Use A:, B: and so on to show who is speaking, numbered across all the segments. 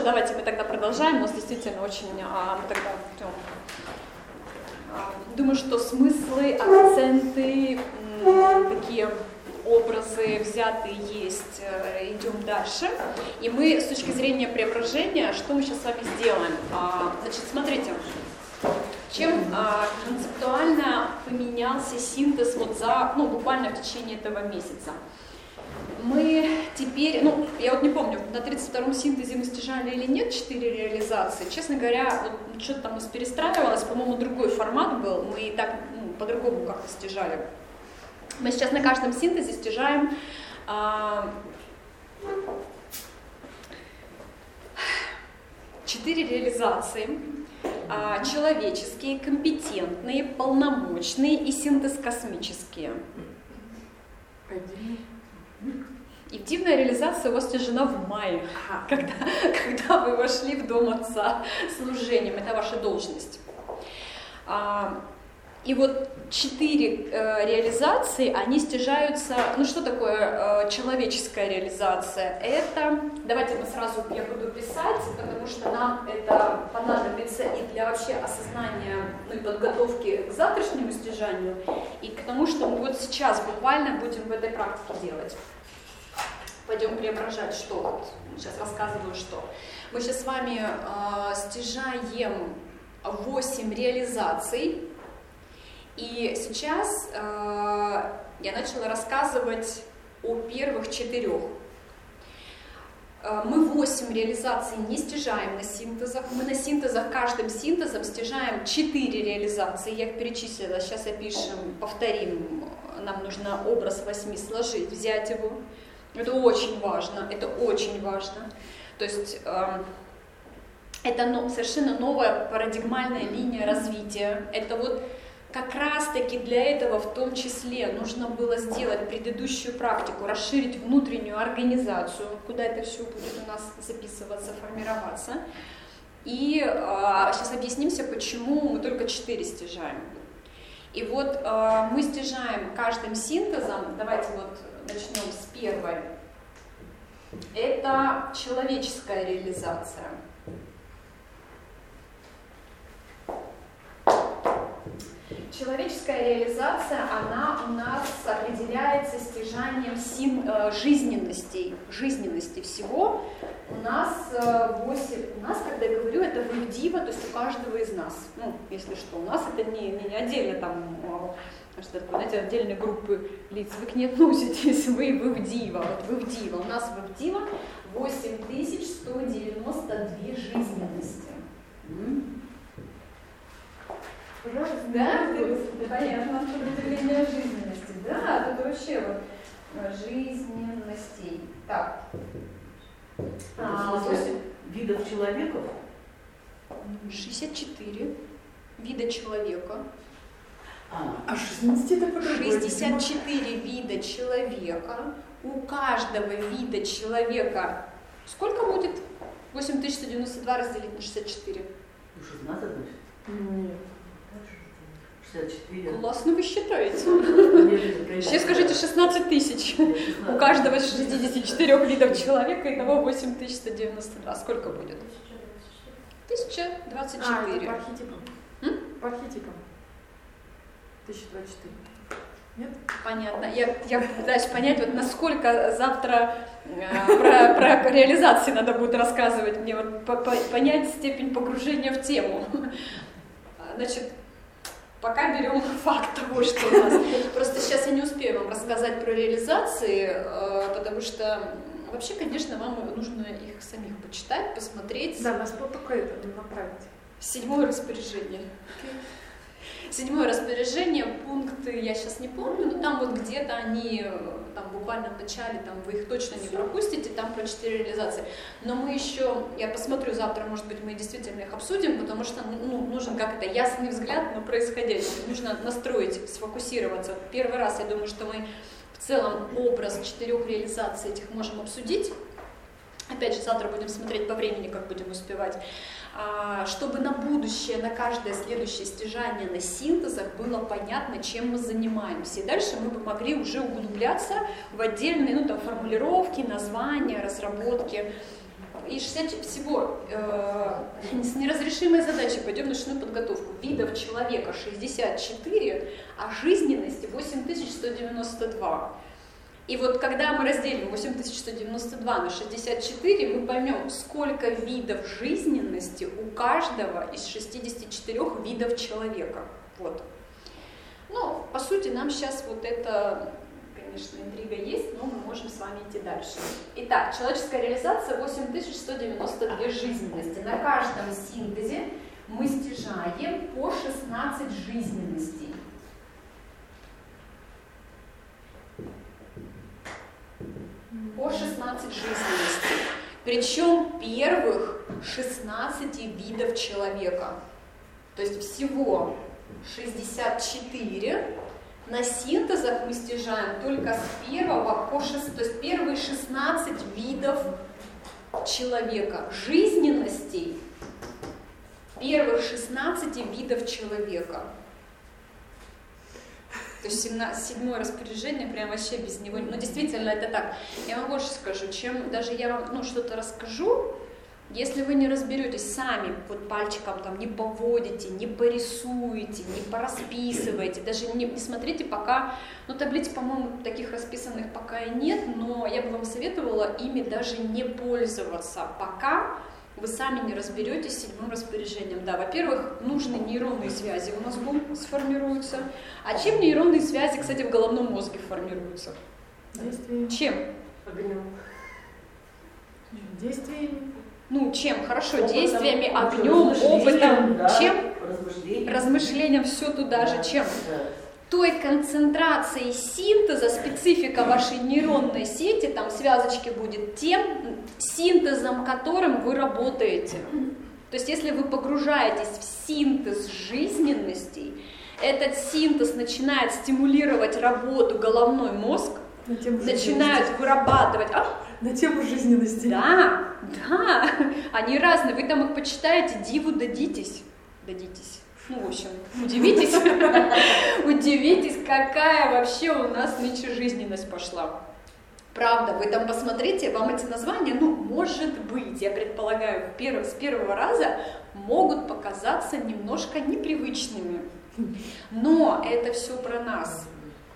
A: давайте мы тогда продолжаем, у нас действительно очень, мы тогда думаю, что смыслы, акценты, такие образы взятые есть, идем дальше. И мы с точки зрения преображения, что мы сейчас с вами сделаем? Значит, смотрите, чем концептуально поменялся синтез вот за, буквально в течение этого месяца. Мы теперь, я вот не помню, на 32-м синтезе мы стяжали или нет 4 реализации. Честно говоря, вот что-то там у нас перестраивалось, по-моему, другой формат был, мы и так по-другому как-то стяжали. Мы сейчас на каждом синтезе стяжаем 4 реализации. Человеческие, компетентные, полномочные и синтез космические. И дивная реализация у вас стяжена в мае, когда вы вошли в дом Отца служением. Это ваша должность. И вот 4 реализации, они стяжаются. Что такое человеческая реализация? Это, давайте мы сразу, я буду писать, потому что нам это понадобится и для вообще осознания, и подготовки к завтрашнему стяжанию, и к тому, что мы вот сейчас буквально будем в этой практике делать. Пойдем преображать, что вот, сейчас рассказываю, что. Мы сейчас с вами стяжаем 8 реализаций. И сейчас я начала рассказывать о первых 4. Мы 8 реализаций не стяжаем на синтезах. Мы на синтезах, каждым синтезом стяжаем 4 реализации. Я их перечислила, сейчас опишем, повторим. Нам нужно образ 8 сложить, взять его. Это очень важно, это очень важно. То есть это совершенно новая парадигмальная линия развития. Это вот как раз-таки для этого в том числе нужно было сделать предыдущую практику, расширить внутреннюю организацию, куда это все будет у нас записываться, формироваться. И сейчас объяснимся, почему мы только 4 стяжаем. И вот мы стяжаем каждым синтезом, давайте вот начнем с первой. Это человеческая реализация. Человеческая реализация, она у нас определяется стяжанием жизненности всего. У нас 8, когда я говорю, это вывдива, то есть у каждого из нас. Если что, у нас это не отдельно там, что такое, знаете, отдельные группы лиц, вы к ней относитесь, вы вывдива. Вот вывдива, у нас вывдива 8192 жизненности. Да, понятно, определение жизненности. Да, тут вообще вот жизненностей. Так.
B: 8 видов человеков?
A: 64 вида человека.
C: А 60 это
A: 64 вида человека. У каждого вида человека сколько будет 8192 разделить на 64?
B: 16, значит?
C: Нет.
B: 64.
A: Классно вы считаете. Сейчас скажите 16 тысяч. У каждого из 64 видов человека, итого 8192. Сколько будет? 1024.
C: По архетипам. По архетипам. 1024. Нет?
A: Понятно. Я пытаюсь понять, вот насколько завтра про реализации надо будет рассказывать, мне вот понять степень погружения в тему. Значит, пока берем факт того, что у нас. Просто сейчас я не успею вам рассказать про реализации, потому что вообще, конечно, вам нужно их самих почитать, посмотреть.
C: Да, нас только это направить.
A: 7-е распоряжение. 7-е распоряжение, пункты, я сейчас не помню, но там вот где-то они, там буквально в начале, там вы их точно не пропустите, там про 4 реализации. Но мы еще, я посмотрю завтра, может быть, мы действительно их обсудим, потому что нужен как-то ясный взгляд на происходящее, нужно настроить, сфокусироваться. Первый раз, я думаю, что мы в целом образ 4 реализаций этих можем обсудить. Опять же, завтра будем смотреть по времени, как будем успевать. Чтобы на будущее, на каждое следующее стяжание на синтезах было понятно, чем мы занимаемся. И дальше мы бы могли уже углубляться в отдельные формулировки, названия, разработки. и 60 всего с неразрешимой задачей, пойдем начну подготовку. Видов человека 64, а жизненности 8192. И вот когда мы разделим 8192 на 64, мы поймем, сколько видов жизненности у каждого из 64 видов человека. Вот. Ну, по сути, нам сейчас вот это, конечно, интрига есть, но мы можем с вами идти дальше. Итак, человеческая реализация 8192 жизненности. На каждом синтезе мы стяжаем по 16 жизненностей. По 16 жизненностей. Причем первых 16 видов человека. То есть всего 64. На синтезах мы стяжаем только с 1 по 6, то есть первые 16 видов человека. Жизненностей первых 16 видов человека. То есть 7-е распоряжение, прям вообще без него. Но действительно это так. Я вам больше скажу, чем даже я вам что-то расскажу, если вы не разберетесь сами, вот пальчиком там не поводите, не порисуете, не порасписываете, даже не смотрите пока, таблиц, по-моему, таких расписанных пока и нет, но я бы вам советовала ими даже не пользоваться, пока вы сами не разберетесь с 7-м распоряжением. Да, во-первых, нужны нейронные связи в мозгу сформируются. А чем нейронные связи, кстати, в головном мозге формируются?
C: Действиями.
A: Чем?
C: Огнем. Действиями.
A: Чем? Хорошо,
B: Опытом,
A: действиями, огнем, опытом.
B: Да,
A: чем?
B: Размышлением.
A: Размышлением, все туда же. Чем?
B: Да.
A: Той концентрацией синтеза, специфика вашей нейронной сети, там связочки будет тем синтезом, которым вы работаете. То есть если вы погружаетесь в синтез жизненностей, этот синтез начинает стимулировать работу головной мозг, начинают вырабатывать...
C: На тему жизненности.
A: Да, они разные, вы там их почитаете, диву дадитесь. В общем, удивитесь, какая вообще у нас нынче жизненность пошла. Правда, вы там посмотрите, вам эти названия, может быть, я предполагаю, с первого раза могут показаться немножко непривычными. Но это все про нас.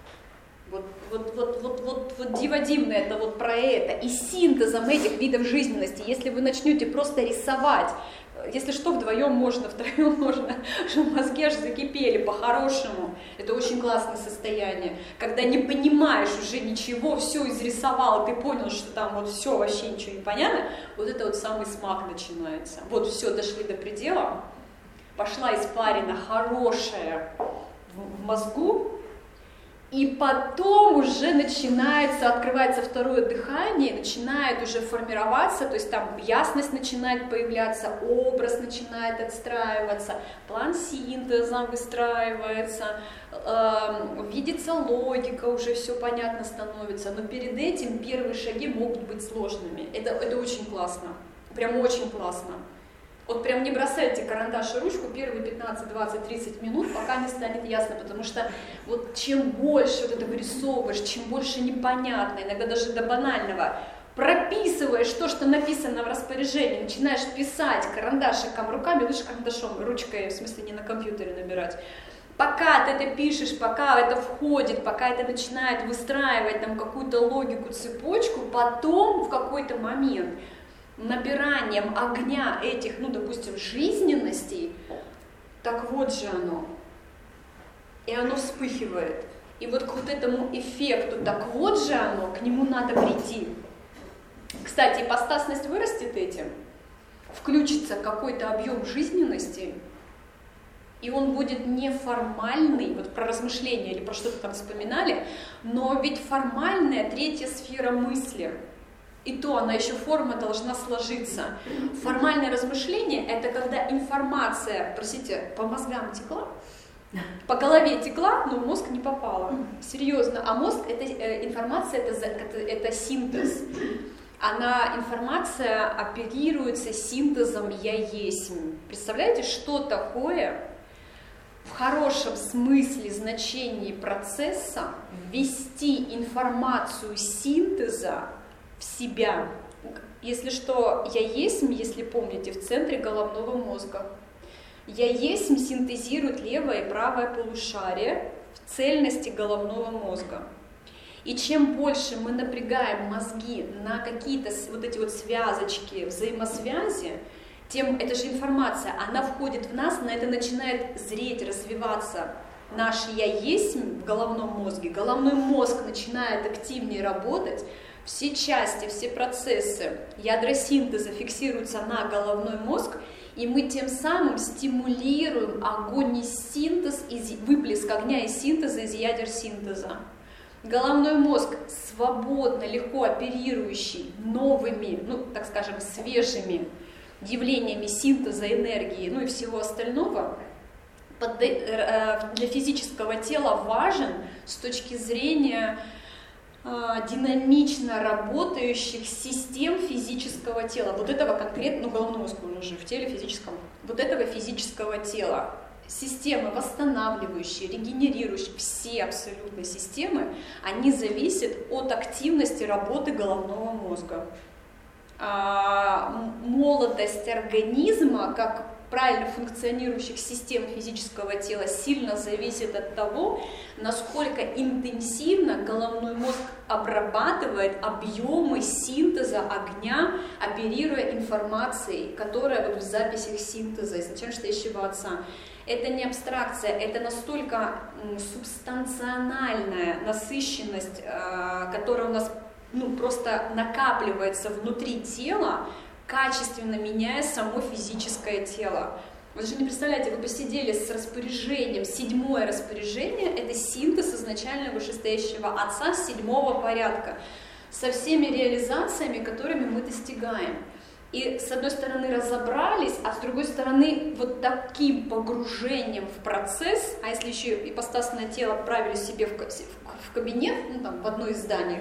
A: Вот диво дивное, это вот про это. И синтезом этих видов жизненности, если вы начнете просто рисовать, если что, вдвоем можно, втроем можно, что мозги аж закипели по-хорошему. Это очень классное состояние, когда не понимаешь уже ничего, все изрисовал, ты понял, что там вот все, вообще ничего не понятно, вот это вот самый смак начинается. Вот все, дошли до предела, пошла испарина хорошая в мозгу, и потом уже открывается второе дыхание, начинает уже формироваться, то есть там ясность начинает появляться, образ начинает отстраиваться, план синтеза выстраивается, видится логика, уже все понятно становится, но перед этим первые шаги могут быть сложными. Это очень классно, прям очень классно. Вот прям не бросайте карандаш и ручку первые 15, 20, 30 минут, пока не станет ясно, потому что вот чем больше вот это вырисовываешь, чем больше непонятно, иногда даже до банального, прописываешь то, что написано в распоряжении, начинаешь писать карандашиком, руками, лучше карандашом, ручкой, в смысле не на компьютере набирать. Пока ты это пишешь, пока это входит, пока это начинает выстраивать там какую-то логику, цепочку, потом в какой-то момент набиранием огня этих, допустим, жизненностей, так вот же оно. И оно вспыхивает. И вот к вот этому эффекту, так вот же оно, к нему надо прийти. Кстати, ипостасность вырастет этим, включится какой-то объем жизненности, и он будет неформальный, вот про размышления или про что-то там вспоминали, но ведь формальная третья сфера мысли. И то она еще форма должна сложиться. Формальное размышление – это когда информация, по мозгам текла, по голове текла, но в мозг не попала. Серьезно. А мозг – это информация, это синтез. Информация оперируется синтезом «я есть». Представляете, что такое в хорошем смысле значении процесса ввести информацию синтеза в себя, Если что, я есть, если помните, в центре головного мозга. Я есть синтезирует левое и правое полушарие в цельности головного мозга. И чем больше мы напрягаем мозги на какие-то вот эти вот связочки, взаимосвязи, тем эта же информация, она входит в нас, на это начинает зреть, развиваться наше «я есть» в головном мозге. Головной мозг начинает активнее работать, все части, все процессы ядросинтеза фиксируются на головной мозг, и мы тем самым стимулируем огонь и синтез, выплеск огня и синтеза из ядер синтеза. Головной мозг, свободно, легко оперирующий новыми, так скажем, свежими явлениями синтеза энергии, и всего остального, для физического тела важен с точки зрения динамично работающих систем физического тела. Вот этого конкретно, головной мозг, он уже в теле физическом, вот этого физического тела. Системы восстанавливающие, регенерирующие, все абсолютно системы, они зависят от активности работы головного мозга. Молодость организма, как правильно функционирующих систем физического тела, сильно зависит от того, насколько интенсивно головной мозг обрабатывает объемы синтеза огня, оперируя информацией, которая в записях синтеза, изначально стоящего отца. Это не абстракция, это настолько субстанциональная насыщенность, которая у нас просто накапливается внутри тела, качественно меняя само физическое тело. Вы же не представляете, вы посидели с распоряжением, 7-е распоряжение, это синтез изначально вышестоящего отца 7-го порядка, со всеми реализациями, которыми мы достигаем. И с одной стороны разобрались, а с другой стороны вот таким погружением в процесс, а если еще ипостасное тело отправили себе в кабинет, в одно из зданий,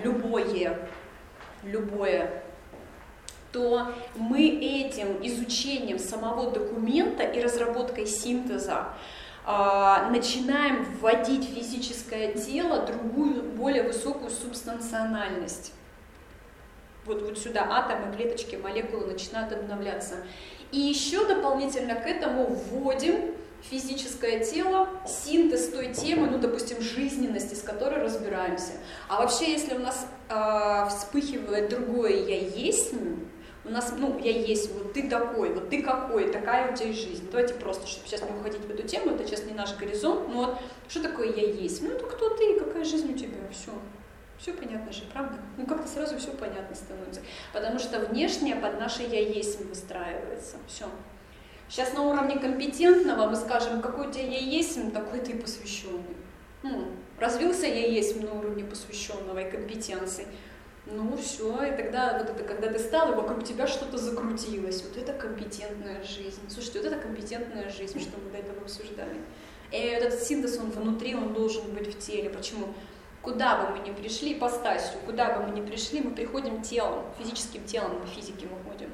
A: любое, то мы этим изучением самого документа и разработкой синтеза начинаем вводить в физическое тело другую, более высокую субстанциональность. Вот сюда атомы, клеточки, молекулы начинают обновляться. И еще дополнительно к этому вводим в физическое тело синтез той темы, допустим, жизненности, с которой разбираемся. А вообще, если у нас вспыхивает другое «я есть», у нас, я есть, вот ты такой, вот ты какой, такая у тебя жизнь. Давайте просто, чтобы сейчас не уходить в эту тему, это сейчас не наш горизонт, но вот что такое «я есть»? Это кто ты, какая жизнь у тебя, все. Все понятно же, правда? Как-то сразу все понятно становится. Потому что внешнее под наше «я есть» выстраивается. Все. Сейчас на уровне компетентного мы скажем, какой у тебя «я есть», такой ты посвященный. Развился «я есть» на уровне посвященного и компетенции. Все, и тогда вот это, когда ты стал, и вокруг тебя что-то закрутилось. Вот это компетентная жизнь. Слушайте, вот это компетентная жизнь, что мы до этого обсуждали. И этот синтез, он внутри, он должен быть в теле. Почему? Куда бы мы ни пришли, ипостасью, куда бы мы ни пришли, мы приходим телом, физическим телом, по физике мы ходим.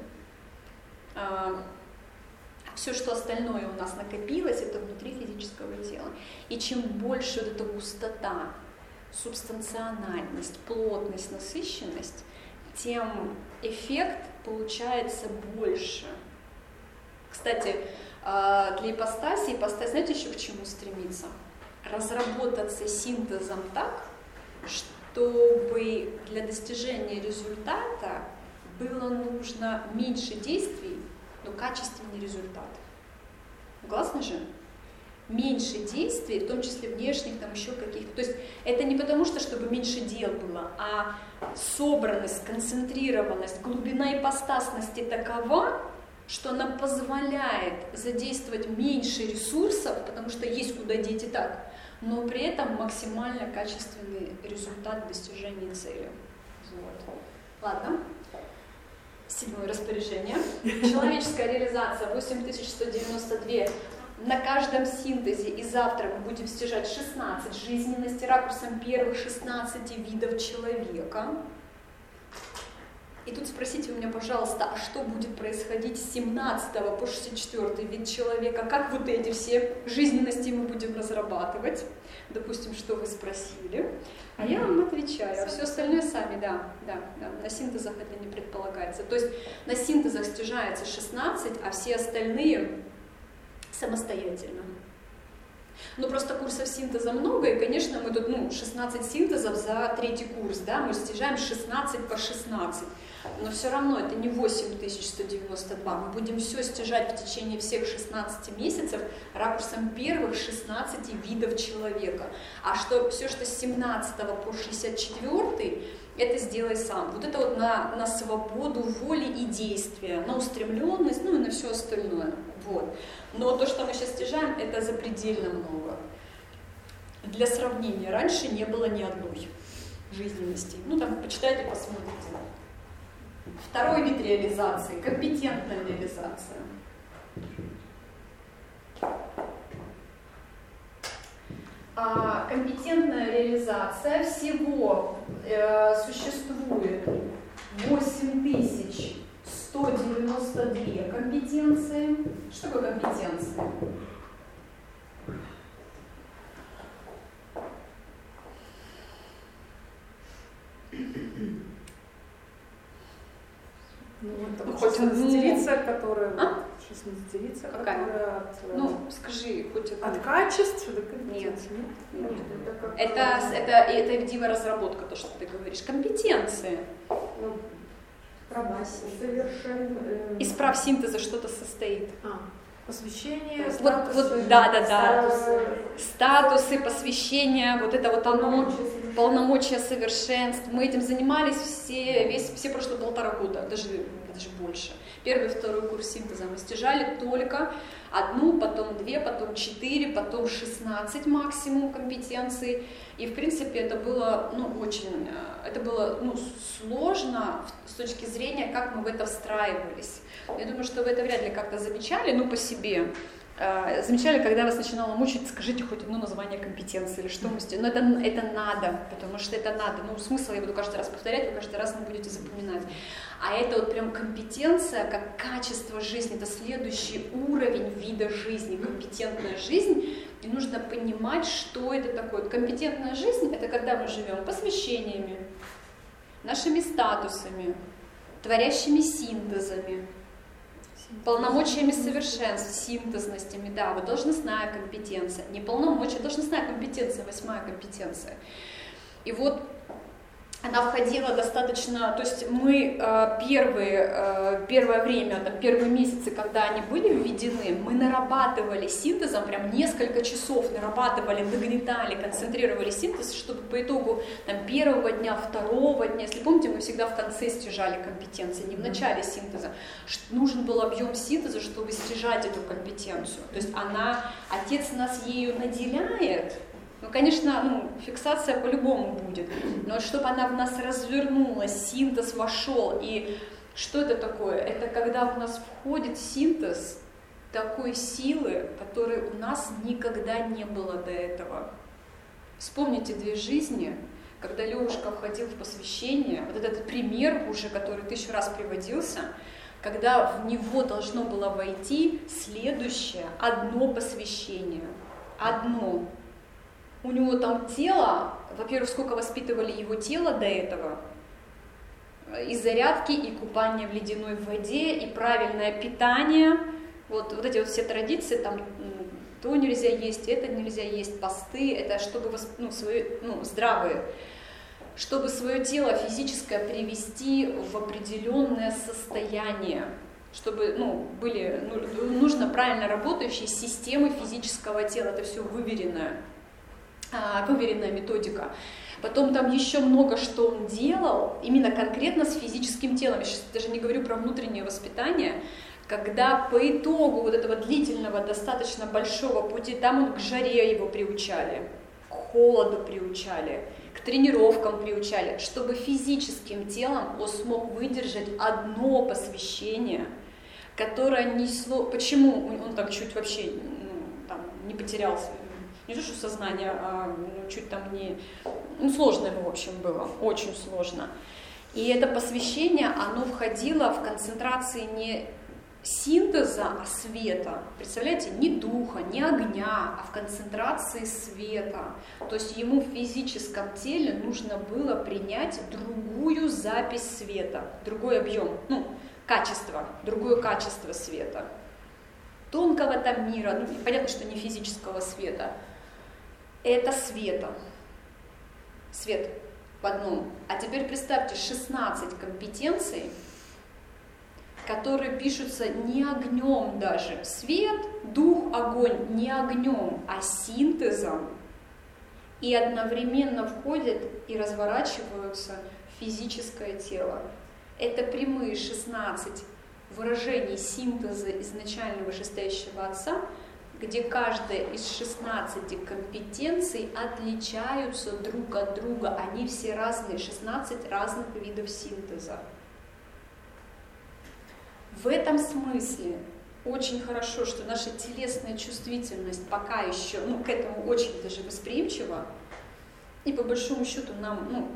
A: Все, что остальное у нас накопилось, это внутри физического тела. И чем больше вот эта густота, субстанциональность, плотность, насыщенность, тем эффект получается больше. Кстати, для ипостаси, знаете, еще к чему стремиться? Разработаться синтезом так, чтобы для достижения результата было нужно меньше действий, но качественный результат. Согласны же? Меньше действий, в том числе внешних, еще каких-то. То есть это не потому, чтобы меньше дел было, а собранность, сконцентрированность, глубина ипостасности такова, что она позволяет задействовать меньше ресурсов, потому что есть куда деть и так, но при этом максимально качественный результат достижения цели. Вот. Ладно. 7-е распоряжение. Человеческая реализация 8192. На каждом синтезе, и завтра мы будем стяжать 16 жизненности ракурсом первых 16 видов человека. И тут спросите у меня, пожалуйста, а что будет происходить с 17 по 64 вид человека? Как вот эти все жизненности мы будем разрабатывать? допустим, что вы спросили, а я вам отвечаю, а все остальное сами, да, на синтезах это не предполагается. То есть на синтезах стяжается 16, а все остальные самостоятельно. Ну, просто курсов синтеза много, и, конечно, мы тут, 16 синтезов за 3-й курс, да, мы стяжаем 16 по 16, но все равно это не 8192, мы будем все стяжать в течение всех 16 месяцев ракурсом первых 16 видов человека, а все, что с 17 по 64, это сделай сам. Вот это вот на свободу воли и действия, на устремленность, и на все остальное. Вот. Но то, что мы сейчас стяжаем, это запредельно много. Для сравнения, раньше не было ни одной жизненности. Там почитайте, посмотрите. Второй вид реализации – компетентная реализация. Компетентная реализация всего существует 8192 компетенции. Что такое компетенция?
C: Хоть мастерица, которая... Мастерица,
A: какая?
C: Которая...
A: Скажи, хоть это...
C: От качества до
A: Нет.
C: Нет.
A: Это видеоразработка, то, что ты говоришь. Компетенции. Из прав синтеза что-то состоит.
C: Посвящение,
A: статусы, посвящения, вот это вот оно, полномочия совершенств. Мы этим занимались все прошлые 1,5 года, даже больше. 1-й, 2-й курс синтеза мы стяжали только 1, потом 2, потом 4, потом 16 максимум компетенций. И, в принципе, это было, сложно с точки зрения, как мы в это встраивались. Я думаю, что вы это вряд ли как-то замечали, по себе. Замечали, когда вас начинало мучить, скажите хоть одно название компетенции или что мы сделаем. Но это надо, потому что это надо. Смысл я буду каждый раз повторять, вы каждый раз не будете запоминать. А это вот прям компетенция, как качество жизни, это следующий уровень вида жизни, компетентная жизнь. И нужно понимать, что это такое. Компетентная жизнь – это когда мы живем посвящениями, нашими статусами, творящими синтезами, полномочиями совершенств, синтезностями, вот должностная компетенция, не полномочия, должностная компетенция, 8-я компетенция. И вот она входила достаточно, то есть мы первое время, первые месяцы, когда они были введены, мы нарабатывали синтезом, прям несколько часов нарабатывали, нагнетали, концентрировали синтез, чтобы по итогу 1-го дня, 2-го дня, если помните, мы всегда в конце стяжали компетенции, не в начале синтеза. Нужен был объем синтеза, чтобы стяжать эту компетенцию. То есть отец нас ею наделяет. Конечно, фиксация по-любому будет, но чтобы она в нас развернулась, синтез вошел. И что это такое? Это когда в нас входит синтез такой силы, которой у нас никогда не было до этого. Вспомните 2 жизни, когда Левушка входил в посвящение, вот этот пример уже, который 1000 раз приводился, когда в него должно было войти следующее, одно посвящение, одно. У него там тело, во-первых, сколько воспитывали его тело до этого, и зарядки, и купание в ледяной воде, и правильное питание, вот эти вот все традиции, там то нельзя есть, это нельзя есть, посты, это чтобы здравые, чтобы свое тело физическое привести в определенное состояние, чтобы нужно правильно работающие системы физического тела, это все выверенная методика. Потом там еще много что он делал, именно конкретно с физическим телом. Я сейчас даже не говорю про внутреннее воспитание, когда по итогу вот этого длительного, достаточно большого пути, там он к жаре его приучали, к холоду приучали, к тренировкам приучали, чтобы физическим телом он смог выдержать одно посвящение, которое несло... Почему он там чуть вообще не потерялся? Не то, что сознание, чуть там не... сложно ему, в общем, было, очень сложно. И это посвящение, оно входило в концентрации не синтеза, а света. Представляете, не духа, не огня, а в концентрации света. То есть ему в физическом теле нужно было принять другую запись света, другой объем, качество, другое качество света. Тонкого там мира, понятно, что не физического света. Это света. Свет в одном. А теперь представьте 16 компетенций, которые пишутся не огнем даже. Свет, дух, огонь не огнем, а синтезом. И одновременно входят и разворачиваются в физическое тело. Это прямые 16 выражений синтеза изначально вышестоящего Отца, где каждая из 16 компетенций отличаются друг от друга. Они все разные, 16 разных видов синтеза. В этом смысле очень хорошо, что наша телесная чувствительность пока еще к этому очень даже восприимчива, и по большому счету нам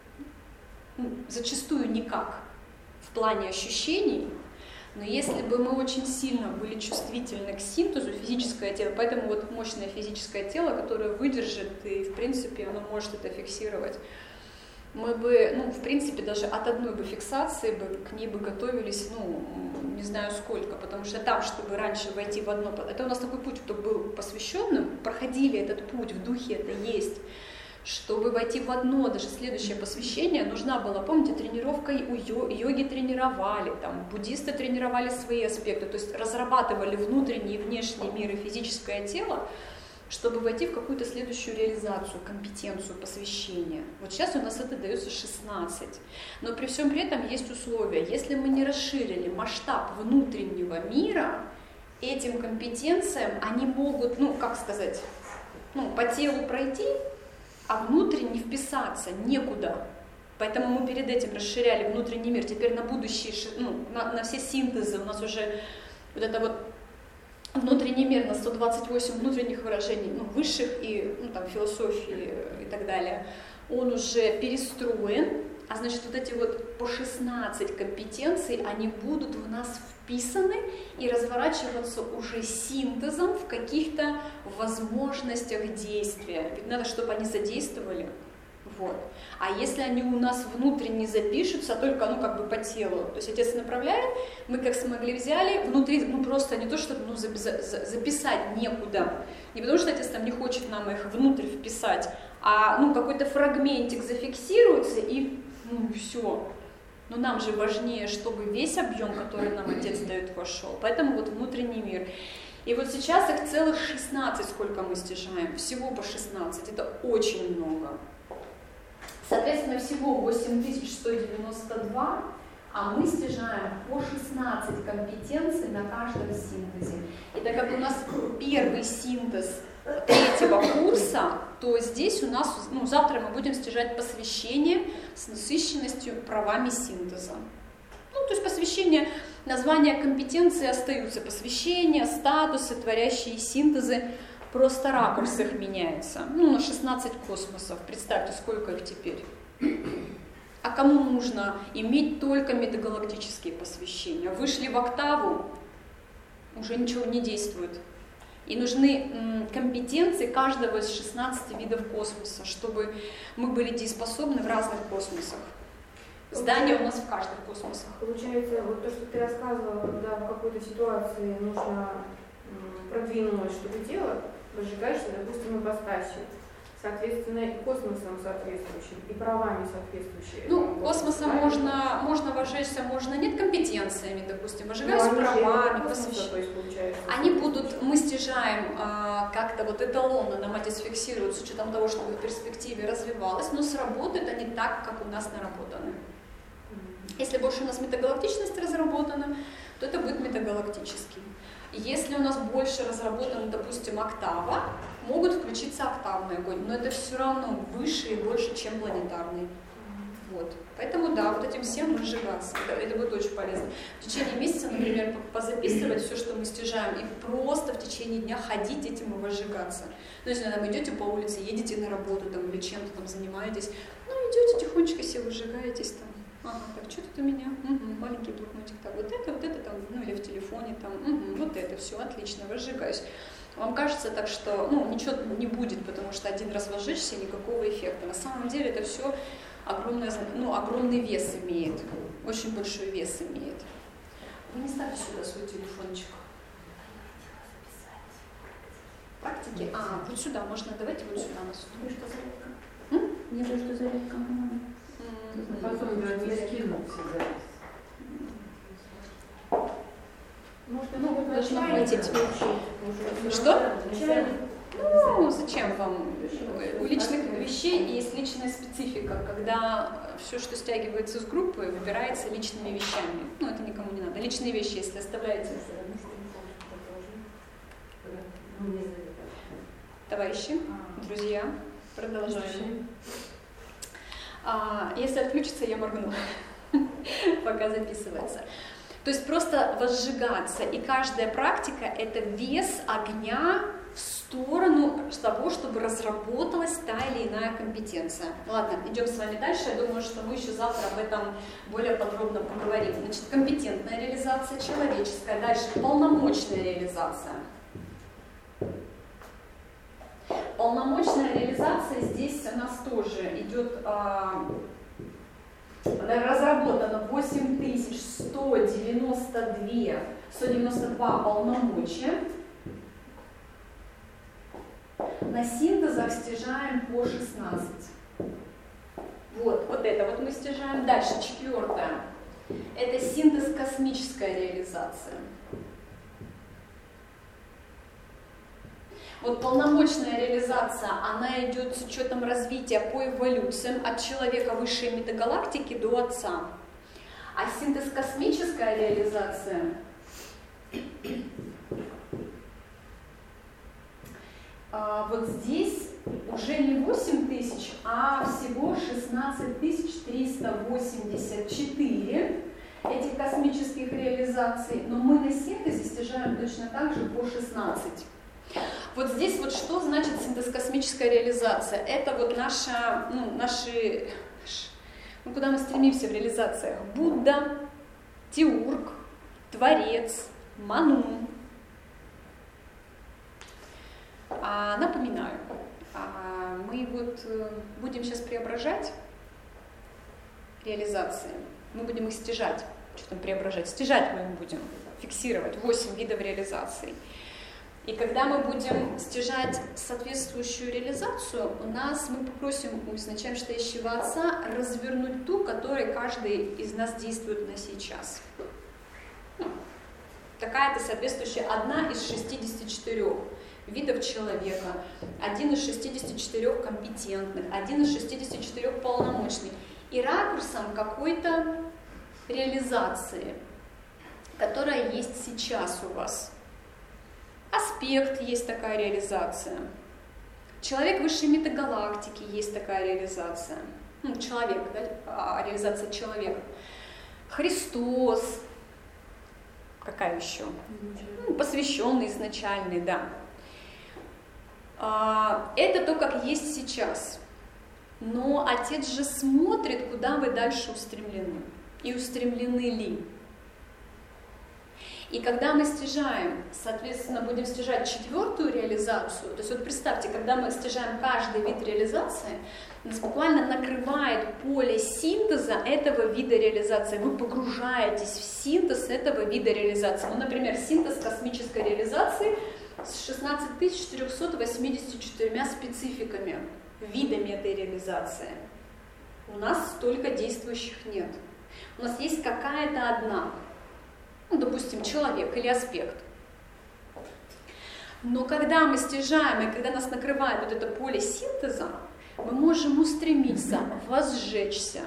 A: зачастую никак в плане ощущений, но если бы мы очень сильно были чувствительны к синтезу, физическое тело, поэтому вот мощное физическое тело, которое выдержит, и в принципе оно может это фиксировать, мы бы, в принципе, даже от одной бы фиксации к ней бы готовились, не знаю сколько, потому что там, чтобы раньше войти в одно, это у нас такой путь, кто был посвященным, проходили этот путь, в духе это есть. Чтобы войти в одно, даже следующее посвящение, нужна была, помните, тренировка у йоги тренировали, там, буддисты тренировали свои аспекты, то есть разрабатывали внутренний и внешний мир и физическое тело, чтобы войти в какую-то следующую реализацию, компетенцию, посвящение. Вот сейчас у нас это дается 16. Но при всем при этом есть условия. Если мы не расширили масштаб внутреннего мира, этим компетенциям они могут, по телу пройти, а внутренне вписаться некуда. Поэтому мы перед этим расширяли внутренний мир. Теперь на будущие, на все синтезы у нас уже вот это вот внутренний мир на 128 внутренних выражений, высших и философии и так далее, он уже перестроен, а значит вот эти вот по 16 компетенций, они будут в нас вписаны и разворачиваться уже синтезом в каких-то возможностях действия. Ведь надо, чтобы они задействовали. Вот. А если они у нас внутренне запишутся, только по телу, то есть Отец направляет, мы как смогли взяли, внутри, просто не то, чтобы записать некуда, не потому что Отец там не хочет нам их внутрь вписать, а какой-то фрагментик зафиксируется и все. Но нам же важнее, чтобы весь объем, который нам Отец дает, вошел. Поэтому вот внутренний мир. И вот сейчас их целых 16, сколько мы стяжаем, всего по 16, это очень много. Соответственно, всего 8192, а мы стяжаем по 16 компетенций на каждом синтезе. И так как у нас первый синтез 3-го курса, то здесь у нас, завтра мы будем стяжать посвящение с насыщенностью правами синтеза. То есть посвящение, названия компетенции остаются, посвящения, статусы, творящие синтезы, просто ракурс их меняется. На 16 космосов. Представьте, сколько их теперь. А кому нужно иметь только метагалактические посвящения? Вышли в октаву, уже ничего не действует. И нужны компетенции каждого из 16 видов космоса, чтобы мы были дееспособны в разных космосах. Здание у нас в каждых космосах.
D: Получается, вот то, что ты рассказывала, когда в какой-то ситуации нужно продвинуть что-то делать, возжигаешься, допустим, ипостасью, соответственно, и космосом соответствующим, и правами соответствующими.
A: Космосом можно возжечься, можно нет, компетенциями, допустим, возжигаюсь правами, они будут, мы стяжаем как-то вот эталонно, нам Отец фиксирует с учетом того, чтобы в перспективе развивалось, но сработают они так, как у нас наработаны. Если больше у нас метагалактичность разработана, то это будет метагалактический. Если у нас больше разработана, допустим, октава, могут включиться октавный огонь, но это все равно выше и больше, чем планетарный. Вот. Поэтому да, вот этим всем разжигаться. Это будет очень полезно. В течение месяца, например, позаписывать все, что мы стяжаем, и просто в течение дня ходить этим и возжигаться. Если вы идете по улице, едете на работу или чем-то там занимаетесь, идете тихонечко себе выжигаетесь там. Ага, так, что тут у меня? Маленький блокнотик. Так, вот это там, ну или в телефоне там, вот это все, отлично, возжигаюсь. Вам кажется так, что ничего не будет, потому что один раз возжечься, никакого эффекта. На самом деле это все огромный вес имеет, очень большой вес имеет. Вы не ставьте сюда свой телефончик. Практики? Вот сюда можно, давайте вот сюда на стол.
B: Что зарядка? Не то, что зарядка. Потом я не скину все записи.
D: Может,
A: должно хватить. Что? Зачем вам? У личных вещей есть личная специфика, когда все, что стягивается из группы, выбирается личными вещами. Это никому не надо. Личные вещи, если оставляете. Товарищи, друзья, продолжаем. Если отключится, я моргну, пока записывается. То есть просто возжигаться, и каждая практика – это вес огня в сторону того, чтобы разработалась та или иная компетенция. Ладно, идем с вами дальше. Я думаю, что мы еще завтра об этом более подробно поговорим. Значит, компетентная реализация, человеческая. Дальше полномочная реализация. Полномочная реализация здесь у нас тоже идет, разработано 8192 полномочия. На синтезах стяжаем по 16. Вот это вот мы стяжаем. Дальше, 4. Это синтез космическая реализация. Вот полномочная реализация, она идет с учетом развития по эволюциям от человека высшей метагалактики до Отца. А синтез космическая реализация вот здесь уже не 8000, а всего 16384 этих космических реализаций, но мы на синтезе стяжаем точно так же по 16. Вот здесь вот что значит синтез космическая реализация? Это вот куда мы стремимся в реализациях? Будда, Теург, Творец, Ману. Напоминаю, мы вот будем сейчас преображать реализации, мы будем их стяжать. Что там преображать? Стяжать мы их будем, фиксировать 8 видов реализаций. И когда мы будем стяжать соответствующую реализацию, мы попросим у изначально стоящего Отца развернуть ту, которой каждый из нас действует на сейчас. Какая-то соответствующая одна из 64 видов человека, один из 64 компетентных, один из 64 полномочных. И ракурсом какой-то реализации, которая есть сейчас у вас. Аспект есть такая реализация. Человек высшей метагалактики есть такая реализация. Человек, да? Реализация человека. Христос. Какая еще? Посвященный изначальный, да. Это то, как есть сейчас. Но Отец же смотрит, куда вы дальше устремлены. И устремлены ли. И когда мы стяжаем, соответственно, будем стяжать 4-ю реализацию, то есть вот представьте, когда мы стяжаем каждый вид реализации, нас буквально накрывает поле синтеза этого вида реализации. Вы погружаетесь в синтез этого вида реализации. Например, синтез космической реализации с 16484 спецификами, видами этой реализации. У нас столько действующих нет. У нас есть какая-то одна. Допустим, человек или аспект. Но когда мы стяжаем, и когда нас накрывает вот это поле синтеза, мы можем устремиться, возжечься,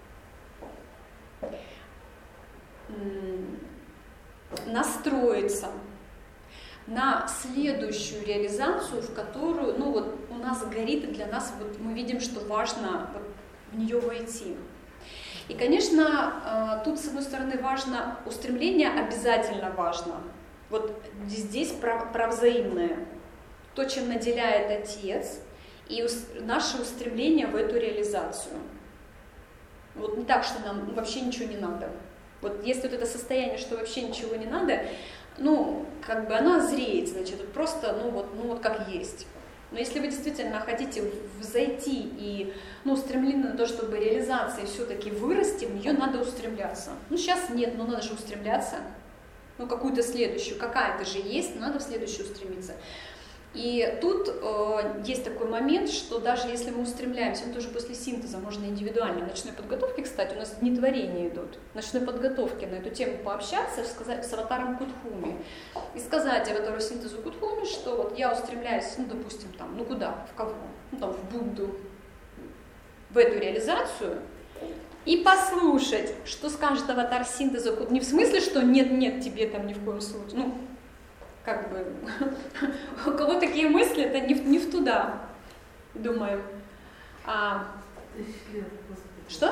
A: настроиться на следующую реализацию, в которую, у нас горит, и для нас мы видим, что важно в нее войти. И, конечно, тут, с одной стороны, важно, устремление обязательно важно. Вот здесь про взаимное. То, чем наделяет Отец, и наше устремление в эту реализацию. Вот не так, что нам вообще ничего не надо. Вот если вот это состояние, что вообще ничего не надо, ну, как бы она зреет, значит, вот просто, ну вот как есть. Но если вы действительно хотите взойти и, ну, устремлены на то, чтобы реализация все-таки вырасти, в нее надо устремляться. Ну, сейчас нет, но надо же устремляться. Ну, какую-то следующую, какая-то же есть, надо в следующую устремиться. И тут есть такой момент, что даже если мы устремляемся, ну тоже после синтеза, можно индивидуально, в ночной подготовке, кстати, у нас дни творения идут, в ночной подготовке на эту тему пообщаться, сказать с аватаром Кутхуми, и сказать аватару синтезу Кутхуми, что вот я устремляюсь, ну допустим, там, ну куда, в кого, ну там, в Будду, в эту реализацию, и послушать, что скажет аватар синтеза Кутхуми, не в смысле, что нет тебе там ни в коем случае, ну, как бы, у кого такие мысли, это не в туда, думаю.
B: 100 тысяч лет, Господи.
A: Что?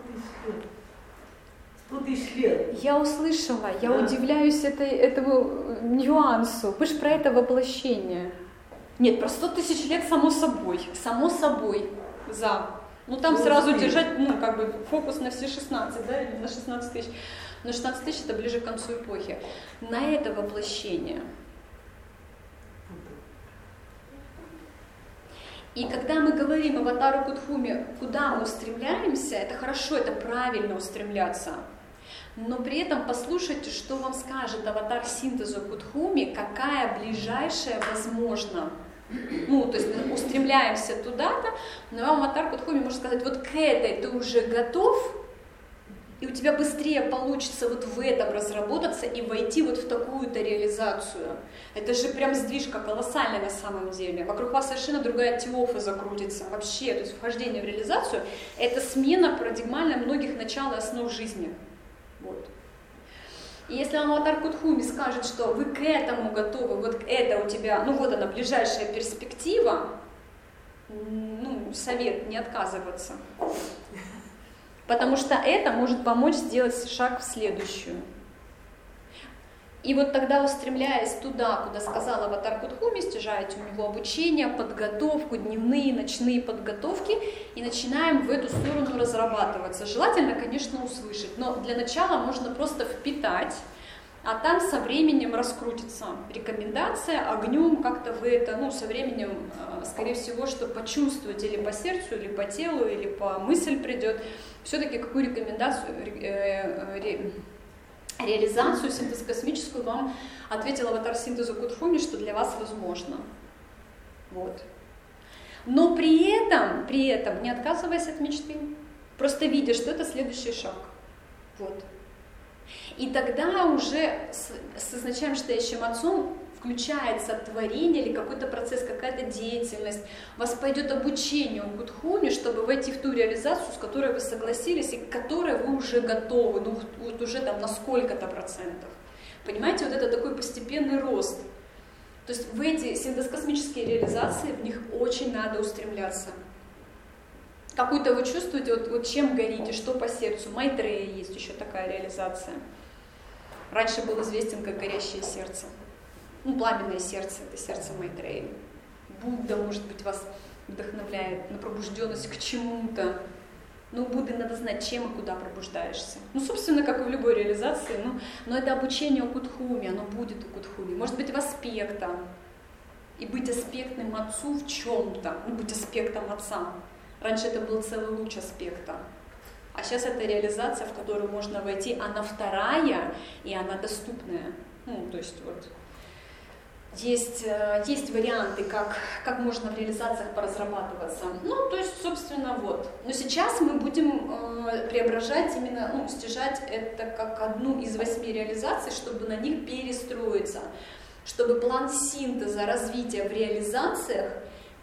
B: 100 тысяч лет.
A: Я услышала, я удивляюсь этому нюансу. Вы же про это воплощение. Нет, про 100 тысяч лет само собой, за. Ну там сразу держать, ну как бы фокус на все 16, да, или на 16 тысяч. Но 16 тысяч это ближе к концу эпохи. На это воплощение. И когда мы говорим аватару Кутхуми, куда мы устремляемся, это хорошо, это правильно устремляться. Но при этом послушайте, что вам скажет аватар синтезу Кутхуми, какая ближайшая возможна. Ну, то есть мы устремляемся туда-то, но вам аватар Кутхуми может сказать, вот к этой ты уже готов, и у тебя быстрее получится вот в этом разработаться и войти вот в такую-то реализацию. Это же прям сдвижка колоссальная на самом деле. Вокруг вас совершенно другая теофа закрутится вообще. То есть вхождение в реализацию – это смена парадигмальная многих начал и основ жизни. Вот. И если вам аватар Кутхуми скажет, что вы к этому готовы, вот это у тебя, ну вот она, ближайшая перспектива, ну, совет не отказываться. Потому что это может помочь сделать шаг в следующую. И вот тогда, устремляясь туда, куда сказал аватар Кутхуми, стяжаете у него обучение, подготовку, дневные, ночные подготовки, и начинаем в эту сторону разрабатываться. Желательно, конечно, услышать, но для начала можно просто впитать, а там со временем раскрутится рекомендация, огнем как-то вы это, ну, со временем, скорее всего, что почувствуете или по сердцу, или по телу, или по мысль придет, все-таки какую рекомендацию, реализацию синтез-космическую вам ответил аватар синтеза Кутхуми, что для вас возможно. Вот. Но при этом, не отказываясь от мечты, просто видя, что это следующий шаг. Вот. И тогда уже с изначально стоящим отцом включается творение или какой-то процесс, какая-то деятельность. У вас пойдет обучение у Кутхуми, чтобы войти в ту реализацию, с которой вы согласились и к которой вы уже готовы, ну вот уже там на сколько-то процентов. Понимаете, вот это такой постепенный рост. То есть в эти синтез-космические реализации, в них очень надо устремляться. Какую-то вы чувствуете, вот чем горите, что по сердцу. Майтрея есть еще такая реализация. Раньше был известен как горящее сердце. Ну, пламенное сердце, это сердце Майтреи. Будда, может быть, вас вдохновляет на пробужденность к чему-то. Но у Будды надо знать, чем и куда пробуждаешься. Ну, собственно, как и в любой реализации, но это обучение у Кутхуми, оно будет у Кутхуми. Может быть, в аспекта. И быть аспектным отцу в чем-то, ну, быть аспектом отца. Раньше это был целый луч аспекта. А сейчас это реализация, в которую можно войти, она вторая, и она доступная. Ну, то есть вот есть варианты, как можно в реализациях поразрабатываться. Ну, то есть, собственно, вот. Но сейчас мы будем преображать именно, ну, стяжать это как одну из 8 реализаций, чтобы на них перестроиться, чтобы план синтеза, развития в реализациях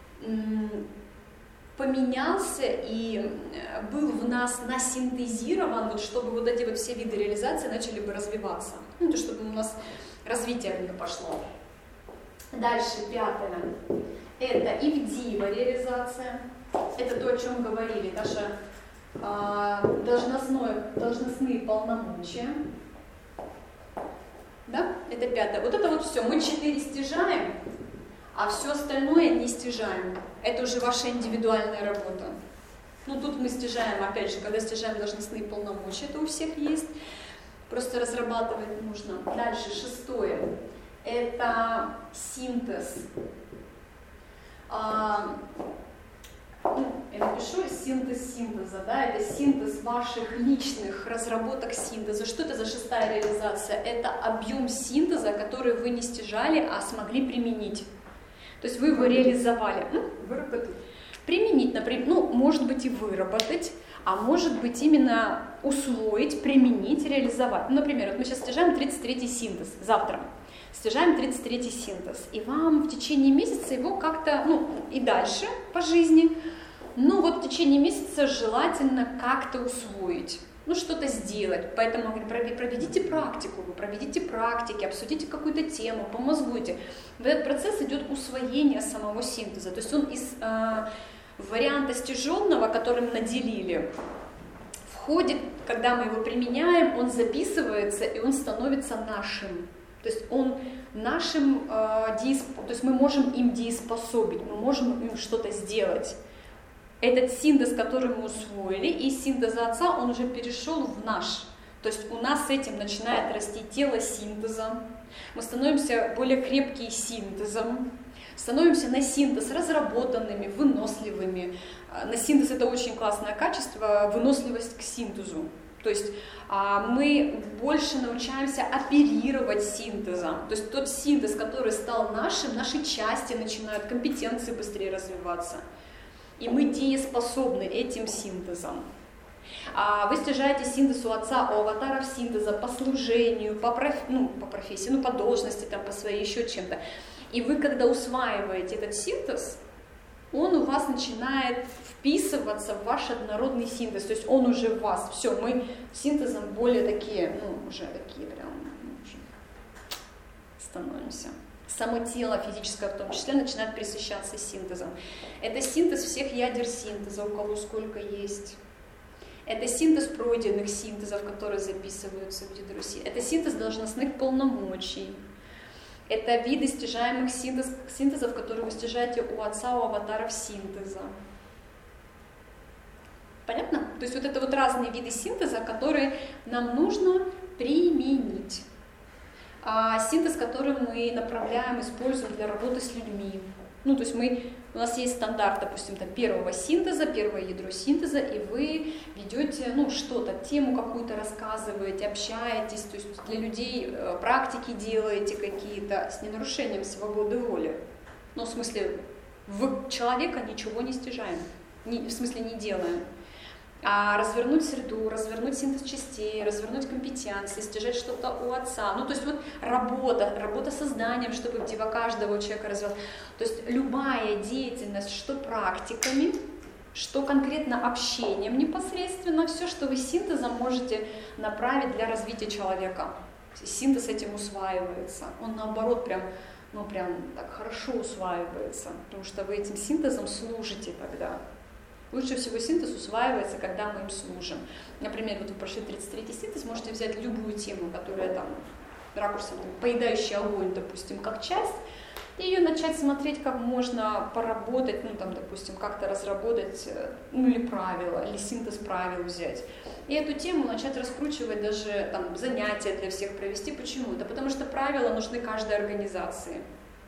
A: поменялся и был в нас насинтезирован, вот, чтобы вот эти вот все виды реализации начали бы развиваться. Ну, то, чтобы у нас развитие в них пошло. Дальше, 5-е. Это Ивдива реализация. Это то, о чем говорили, наши должностные полномочия. Да? Это 5-е. Вот это вот все. Мы 4 стяжаем, а все остальное не стяжаем. Это уже ваша индивидуальная работа. Ну, тут мы стяжаем, опять же, когда стяжаем должностные полномочия, это у всех есть. Просто разрабатывать нужно. Дальше, 6. Это синтез. Я напишу синтез синтеза, да, это синтез ваших личных разработок синтеза. Что это за 6-я реализация? Это объем синтеза, который вы не стяжали, а смогли применить. То есть вы его реализовали.
C: Выработать.
A: Применить, например, ну, может быть и выработать, а может быть именно усвоить, применить, реализовать. Ну, например, вот мы сейчас стяжаем 33-й синтез, завтра стяжаем 33-й синтез, и вам в течение месяца его как-то, ну, и дальше по жизни, ну, вот в течение месяца желательно как-то усвоить, ну, что-то сделать. Поэтому проведите практику, вы проведите практики, обсудите какую-то тему, помозгуйте. В этот процесс идет усвоение самого синтеза, то есть он из варианта стяженного, которым наделили, входит, когда мы его применяем, он записывается и он становится нашим. То есть он нашим, то есть мы можем им дееспособить, мы можем им что-то сделать. Этот синтез, который мы усвоили, из синтеза отца он уже перешел в наш. То есть у нас с этим начинает расти тело синтеза, мы становимся более крепкие синтезом, становимся на синтез разработанными, выносливыми. На синтез это очень классное качество, выносливость к синтезу. То есть мы больше научаемся оперировать синтезом. То есть тот синтез, который стал нашим, наши части начинают, компетенции быстрее развиваться. И мы дееспособны этим синтезом. Вы стяжаете синтез у отца, у аватаров синтеза по служению, по профессии, по должности, там, по своей еще чем-то. И вы, когда усваиваете этот синтез, он у вас начинает вписываться в ваш однородный синтез, то есть он уже в вас. Все, мы синтезом более такие, уже такие прям уже становимся. Само тело физическое в том числе начинает пресыщаться синтезом. Это синтез всех ядер синтеза, у кого сколько есть. Это синтез пройденных синтезов, которые записываются в ядро синтеза. Это синтез должностных полномочий. Это виды стяжаемых синтезов, которые вы стяжаете у отца, у аватаров синтеза. Понятно? То есть вот это вот разные виды синтеза, которые нам нужно применить. Синтез, который мы направляем, используем для работы с людьми. То есть у нас есть стандарт, допустим, первого синтеза, первое ядро синтеза, и вы ведете что-то, тему какую-то рассказываете, общаетесь, то есть для людей практики делаете какие-то с ненарушением свободы воли. В смысле, в человека ничего не стяжаем, в смысле не делаем. А развернуть среду, развернуть синтез частей, развернуть компетенции, стяжать что-то у отца. То есть вот работа со знанием, чтобы в каждого человека развивать. То есть любая деятельность, что практиками, что конкретно общением непосредственно, все, что вы синтезом можете направить для развития человека. Синтез этим усваивается. Он наоборот прям так хорошо усваивается, потому что вы этим синтезом служите тогда. Лучше всего синтез усваивается, когда мы им служим. Например, вот вы прошли 33-й синтез, можете взять любую тему, которая ракурсом поедающий огонь, допустим, как часть, и ее начать смотреть, как можно поработать, допустим, как-то разработать, или правила, или синтез правил взять. И эту тему начать раскручивать, даже занятия для всех провести. Почему? Да потому что правила нужны каждой организации.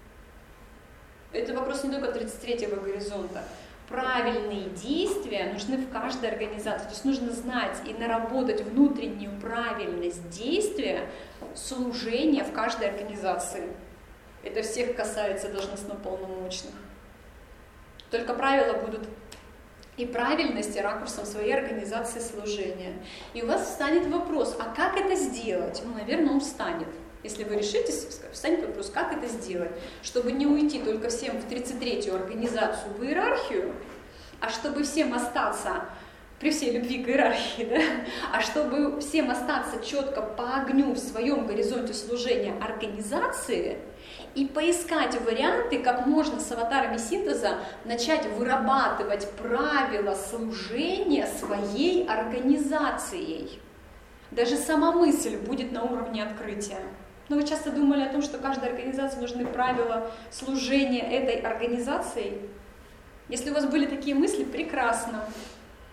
A: Это вопрос не только 33-го горизонта. Правильные действия нужны в каждой организации. То есть нужно знать и наработать внутреннюю правильность действия, служения в каждой организации. Это всех касается должностно-полномочных. Только правила будут и правильность, и ракурсом своей организации служения. И у вас встанет вопрос, а как это сделать? Наверное, он встанет. Если вы решитесь, встанет вопрос, как это сделать, чтобы не уйти только всем в 33-ю организацию, в иерархию, а чтобы всем остаться, при всей любви к иерархии, а чтобы всем остаться четко по огню в своем горизонте служения организации и поискать варианты, как можно с аватарами синтеза начать вырабатывать правила служения своей организацией. Даже сама мысль будет на уровне открытия. Но вы часто думали о том, что каждой организации нужны правила служения этой организацией? Если у вас были такие мысли, прекрасно.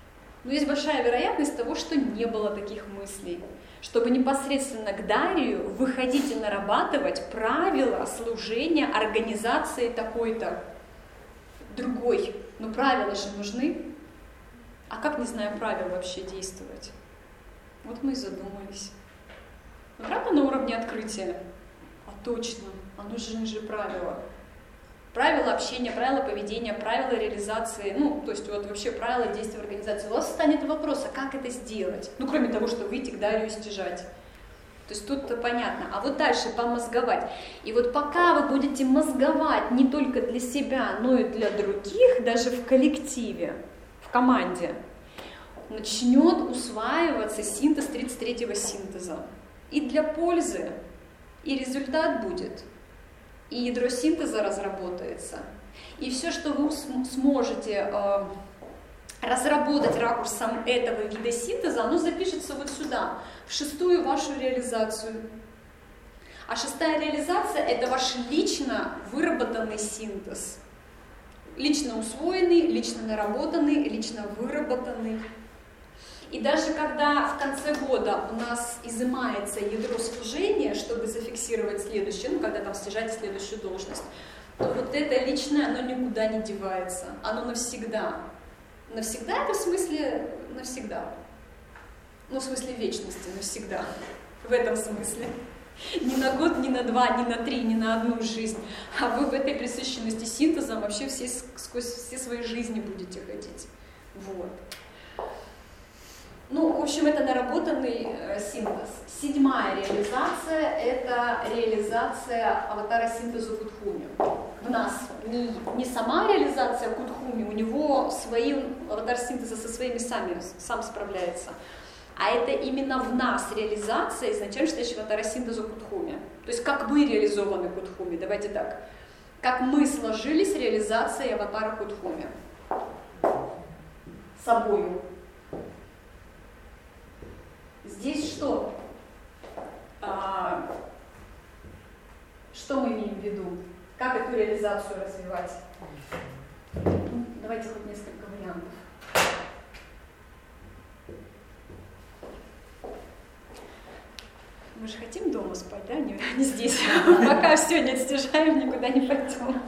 A: Но есть большая вероятность того, что не было таких мыслей, чтобы непосредственно к Дарию выходить и нарабатывать правила служения организации такой-то, другой. Но правила же нужны. А как, не зная правил, вообще действовать? Вот мы и задумались. Ну, правда, на уровне открытия? А точно, а нужны же правила. Правила общения, правила поведения, правила реализации, ну, то есть вот вообще правила действия в организации. У вас встанет вопрос, а как это сделать? Ну, кроме того, что выйти к Дарию и стяжать. То есть тут-то понятно. А вот дальше помозговать. И вот пока вы будете мозговать не только для себя, но и для других, даже в коллективе, в команде, начнет усваиваться синтез 33-го синтеза. И для пользы, и результат будет, и ядро синтеза разработается. И все, что вы сможете разработать ракурсом этого вида синтеза, оно запишется вот сюда, в 6-ю вашу реализацию. А 6-я реализация – это ваш лично выработанный синтез. Лично усвоенный, лично наработанный, лично выработанный. И даже когда в конце года у нас изымается ядро служения, чтобы зафиксировать следующее, ну, когда там стяжаете следующую должность, то вот это личное, оно никуда не девается, оно навсегда. Навсегда это в смысле навсегда. Ну, в смысле вечности навсегда. В этом смысле. Ни на год, ни на 2, ни на 3, ни на одну жизнь. А вы в этой пресыщенности синтезом вообще сквозь все свои жизни будете ходить. Вот. Ну, в общем, это наработанный синтез. 7-я реализация – это реализация аватара синтеза Кутхуми. В нас не сама реализация Кутхуми, у него аватар синтеза со своими сам справляется. А это именно в нас реализация изначально считающего аватара синтеза Кутхуми. То есть как мы реализованы Кутхуми, давайте так. Как мы сложились реализацией аватара Кутхуми. Собою. Здесь что? Что мы имеем в виду? Как эту реализацию развивать? Давайте хоть несколько вариантов. Мы же хотим дома спать, да? Не здесь. Пока все не отстяжаем, никуда не пойдем.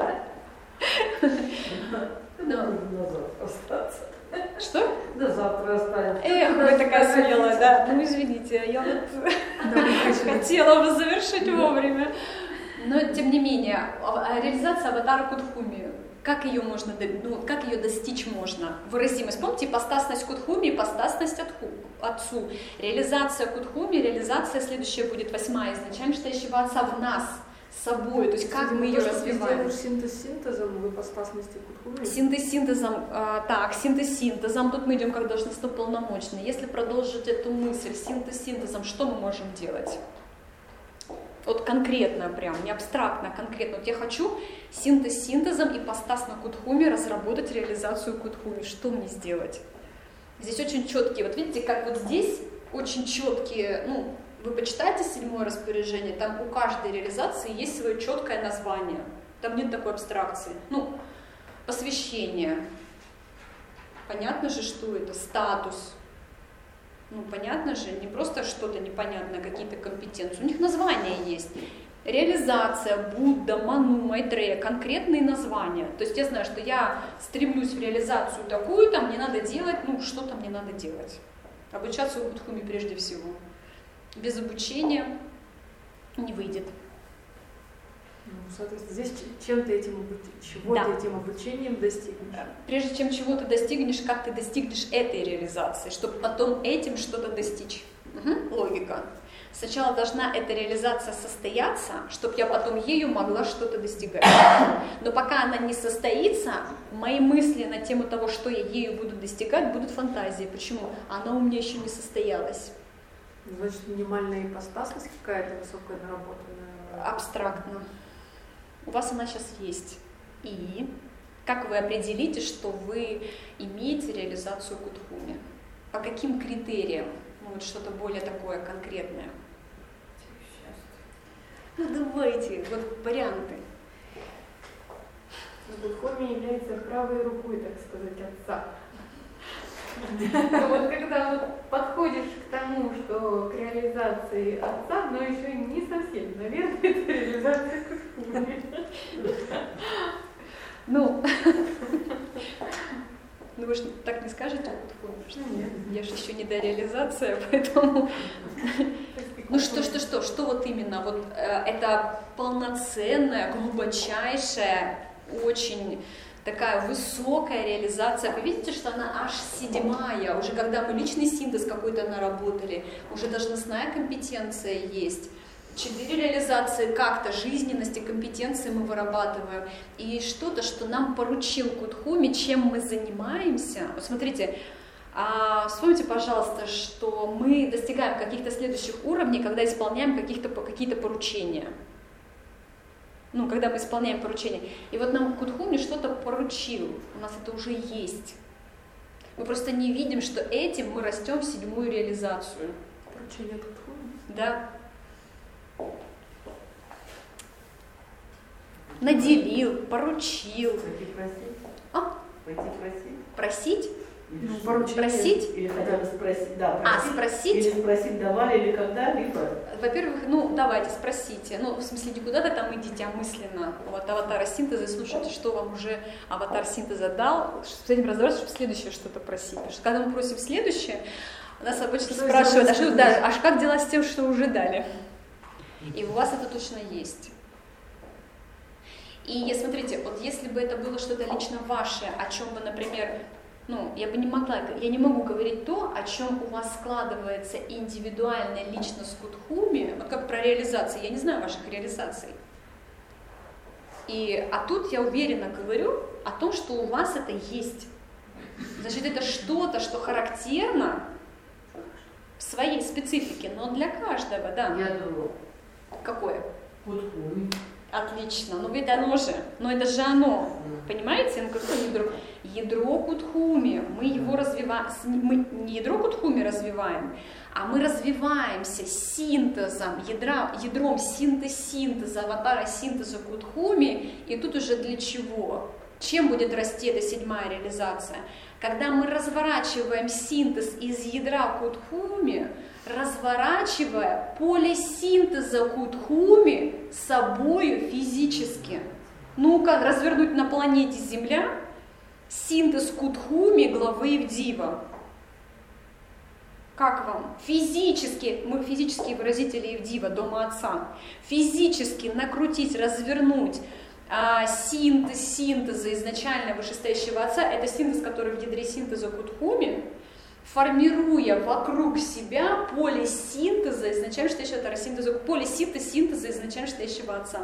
B: Назад остаться.
A: Что?
B: До завтра останется.
A: Эх, вы такая смелая, да. Ну, извините, я вот хотела бы завершить вовремя. Но, тем не менее, реализация аватара Кутхуми, как ее можно, как ее достичь можно? Выразимость. Помните, ипостасность Кутхуми, ипостасность Отцу. Реализация Кутхуми, реализация следующая будет 8-я, изначально считающего Отца в нас. С собой, то есть как мы ее развиваем.
C: Ты синтез синтезом в ипостасности Кутхуми?
A: Синтез синтезом, синтез синтезом, тут мы идем как должностно полномочный. Если продолжить эту мысль, синтез синтезом, что мы можем делать? Вот конкретно прям, не абстрактно, конкретно. Вот я хочу синтез синтезом ипостасно Кутхуми разработать реализацию Кутхуми. Что мне сделать? Здесь очень четкие, вот видите, как вот здесь очень четкие, ну, вы почитайте 7-е распоряжение, там у каждой реализации есть свое четкое название. Там нет такой абстракции. Ну, посвящение. Понятно же, что это? Статус. Ну, понятно же, не просто что-то непонятное, какие-то компетенции. У них названия есть. Реализация, Будда, Ману, Майтрея, конкретные названия. То есть я знаю, что я стремлюсь в реализацию такую-то, мне надо делать, ну, что-то мне надо делать. Обучаться у Кутхуми прежде всего. Без обучения не выйдет.
C: Ну, соответственно, здесь чего ты этим обучением достигнешь?
A: Прежде чем чего-то достигнешь, как ты достигнешь этой реализации, чтобы потом этим что-то достичь. Логика. Сначала должна эта реализация состояться, чтобы я потом ею могла что-то достигать. Но пока она не состоится, мои мысли на тему того, что я ею буду достигать, будут фантазии. Почему? Она у меня еще не состоялась.
C: Значит, минимальная ипостасность какая-то высокая наработанная?
A: Абстрактно. У вас она сейчас есть. И как вы определите, что вы имеете реализацию Кутхуми? По каким критериям? Ну, вот что-то более такое конкретное. Ну, давайте, вот варианты.
D: Кутхуми является правой рукой, так сказать, Отца. Но вот когда вот подходишь к тому, что к реализации отца, но еще не совсем, наверное, это реализация культуры.
A: Ну вы же так не скажете, что я же еще не до реализации, поэтому... Ну что вот именно, вот это полноценная, глубочайшая, очень такая высокая реализация. Вы видите, что она аж 7-я, уже когда мы личный синтез какой-то наработали, уже должностная компетенция есть. 4 реализации как-то, жизненности, компетенции мы вырабатываем. И что-то, что нам поручил Кудхуми, чем мы занимаемся. Вот смотрите, вспомните, пожалуйста, что мы достигаем каких-то следующих уровней, когда исполняем какие-то поручения. Ну, когда мы исполняем поручения. И вот нам Кудхуми что-то поручил, у нас это уже есть. Мы просто не видим, что этим мы растем в 7-ю реализацию.
C: Поручение Кудхуми?
A: Да. Наделил, поручил.
B: Пойти просить? Пойти просить?
A: Просить?
C: Ну, поручение.
A: Просить?
B: Или хотя бы спросить, да, просить.
A: Спросить?
B: Или спросить, давали ли когда-либо.
A: Во-первых, давайте, спросите. В смысле, не куда-то там идите, а мысленно. Вот аватара синтеза, слушайте, что вам уже аватар синтеза дал, с этим разобраться, чтобы следующее что-то просить. Потому что когда мы просим следующее, нас обычно спрашивают, как дела с тем, что уже дали? И у вас это точно есть. И смотрите, вот если бы это было что-то лично ваше, о чем бы, например, я не могу говорить то, о чем у вас складывается индивидуально лично с Кудхуми, вот как про реализации, я не знаю ваших реализаций. А тут я уверенно говорю о том, что у вас это есть. Значит, это что-то, что характерно в своей специфике, но для каждого, да.
B: Ядро.
A: Какое?
B: Кудхуми.
A: Отлично, ведь оно же, это же оно, понимаете, какое ядро? Ядро Кудхуми, мы его развиваем, мы не ядро Кудхуми развиваем, а мы развиваемся синтезом, ядром синтеза, аватара синтеза Кудхуми, и тут уже для чего? Чем будет расти эта 7-я реализация? Когда мы разворачиваем синтез из ядра Кудхуми, разворачивая поле синтеза Кудхуми собою физически. Ну-ка, развернуть на планете Земля синтез Кудхуми главы Ивдива. Как вам? Физически, мы физические выразители Ивдива, дома Отца, физически накрутить, развернуть синтез синтеза изначально вышестоящего Отца, это синтез, который в ядре синтеза Кудхуми, формируя вокруг себя поле синтеза изначально стоящего поле синтеза изначально стоящего Отца.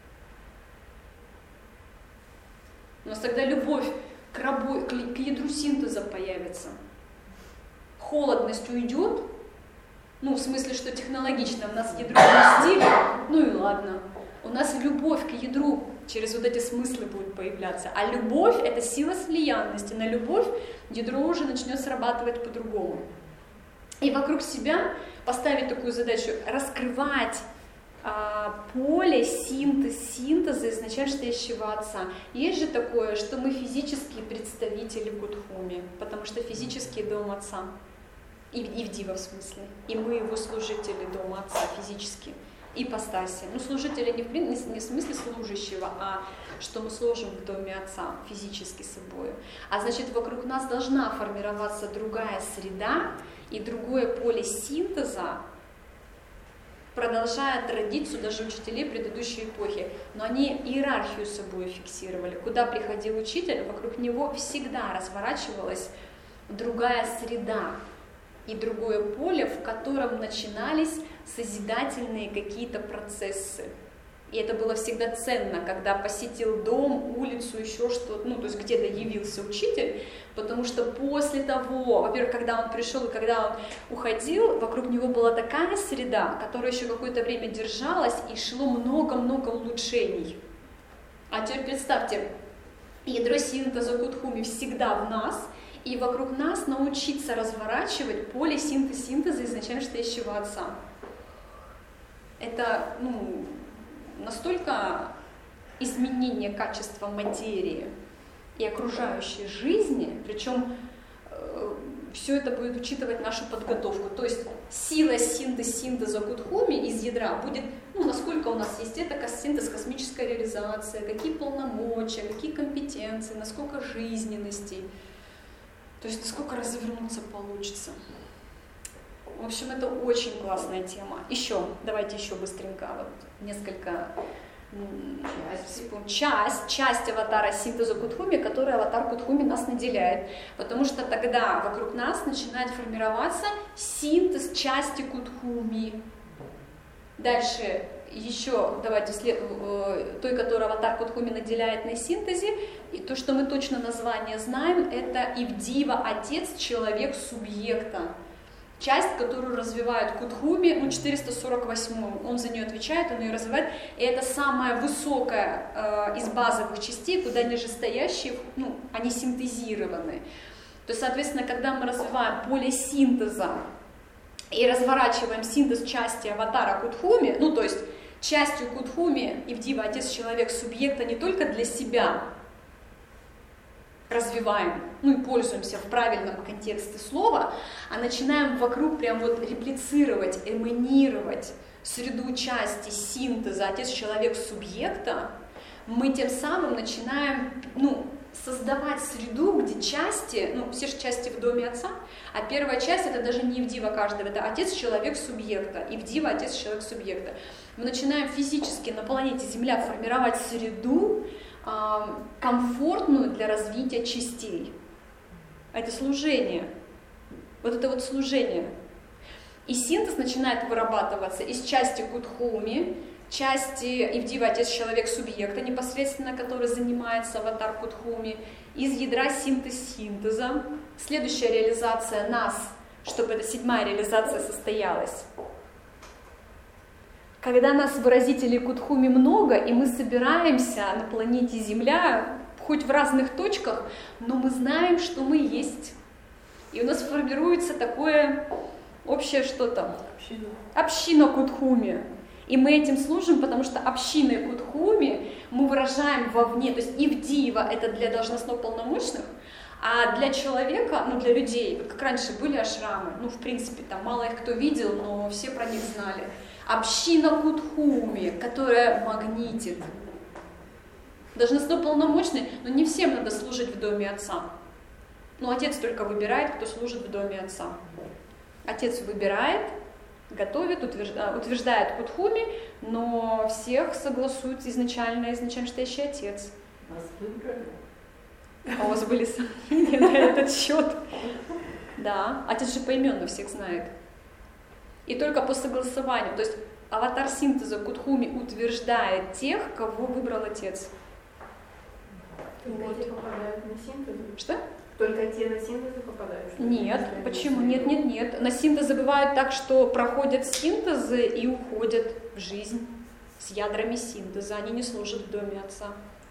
A: У нас тогда любовь к ядру синтеза появится. Холодность уйдет, в смысле, что технологично у нас ядро вместили, и ладно. У нас любовь к ядру через вот эти смыслы будет появляться. А любовь – это сила слиянности. На любовь ядро уже начнет срабатывать по-другому. И вокруг себя поставить такую задачу – раскрывать поле синтеза изначально стоящего Отца. Есть же такое, что мы физические представители Кудхуми, потому что физический дом Отца. И Ивдива в смысле. И мы его служители дома Отца физически. Ипостаси. Служители не в смысле служащего, а что мы служим в доме Отца физически собой. А значит, вокруг нас должна формироваться другая среда и другое поле синтеза, продолжая традицию даже учителей предыдущей эпохи. Но они иерархию собой фиксировали. Куда приходил учитель, вокруг него всегда разворачивалась другая среда и другое поле, в котором начинались созидательные какие-то процессы. И это было всегда ценно, когда посетил дом, улицу, еще что-то, то есть где-то явился учитель, потому что после того, во-первых, когда он пришел и когда он уходил, вокруг него была такая среда, которая еще какое-то время держалась, и шло много-много улучшений. А теперь представьте, ядро синтеза Кудхуми всегда в нас, и вокруг нас научиться разворачивать поле синтеза изначально стоящего Отца. Это, настолько изменение качества материи и окружающей жизни, причем все это будет учитывать нашу подготовку. То есть сила синтеза кутхуми из ядра будет, насколько у нас есть это синтез, космическая реализация, какие полномочия, какие компетенции, насколько жизненностей, то есть насколько развернуться получится. В общем, это очень классная тема. Давайте еще быстренько, несколько часть аватара синтеза кутхуми, которой аватар кутхуми нас наделяет. Потому что тогда вокруг нас начинает формироваться синтез части кутхуми. Дальше еще, давайте, той, которую аватар кутхуми наделяет на синтезе, и то, что мы точно название знаем, это Ивдива, отец, человек, субъекта. Часть, которую развивает кутхуми, 448-й, он за нее отвечает, он ее развивает, и это самая высокая из базовых частей, куда нижестоящие, они синтезированы. То есть, соответственно, когда мы развиваем поле синтеза и разворачиваем синтез части аватара кутхуми, то есть частью кутхуми Ивдива, отец, человек, субъекта не только для себя развиваем, и пользуемся в правильном контексте слова, а начинаем вокруг прям реплицировать, эманировать среду части синтеза отец, человек, субъекта, мы тем самым начинаем, создавать среду, где части, все же части в доме отца, а первая часть это даже не Ивдива каждого, это отец, человек, субъекта, Ивдива, отец, человек, субъекта. Мы начинаем физически на планете Земля формировать среду, комфортную для развития частей. Это служение. Это служение. И синтез начинает вырабатываться из части кутхуми, части Ивдива, отец, человек, субъекта, непосредственно который занимается аватар кутхуми, из ядра синтеза. Следующая реализация нас, чтобы эта 7-я реализация состоялась. Когда нас выразителей кутхуми много, и мы собираемся на планете Земля, хоть в разных точках, но мы знаем, что мы есть. И у нас формируется такое общее что-то. Община кутхуми. И мы этим служим, потому что общиной кутхуми мы выражаем вовне. То есть Ивдива это для должностных полномочных, а для человека, для людей, как раньше были ашрамы, в принципе, там мало их кто видел, но все про них знали. Община кутхуми, которая магнитит. Должностно полномочный, но не всем надо служить в доме отца. Отец только выбирает, кто служит в доме отца. Отец выбирает, готовит, утверждает кутхуми, но всех согласует изначально стоящий отец.
B: Вас выбрали?
A: А у вас были сомнения на этот счет? Да, отец же поименно всех знает. И только по согласованию, то есть аватар синтеза кутхуми утверждает тех, кого выбрал отец.
D: Только те попадают на синтез?
A: Что?
D: Только те на синтезы попадают?
A: Нет, почему? Нет. На синтезы бывает так, что проходят синтезы и уходят в жизнь с ядрами синтеза, они не служат в доме отца.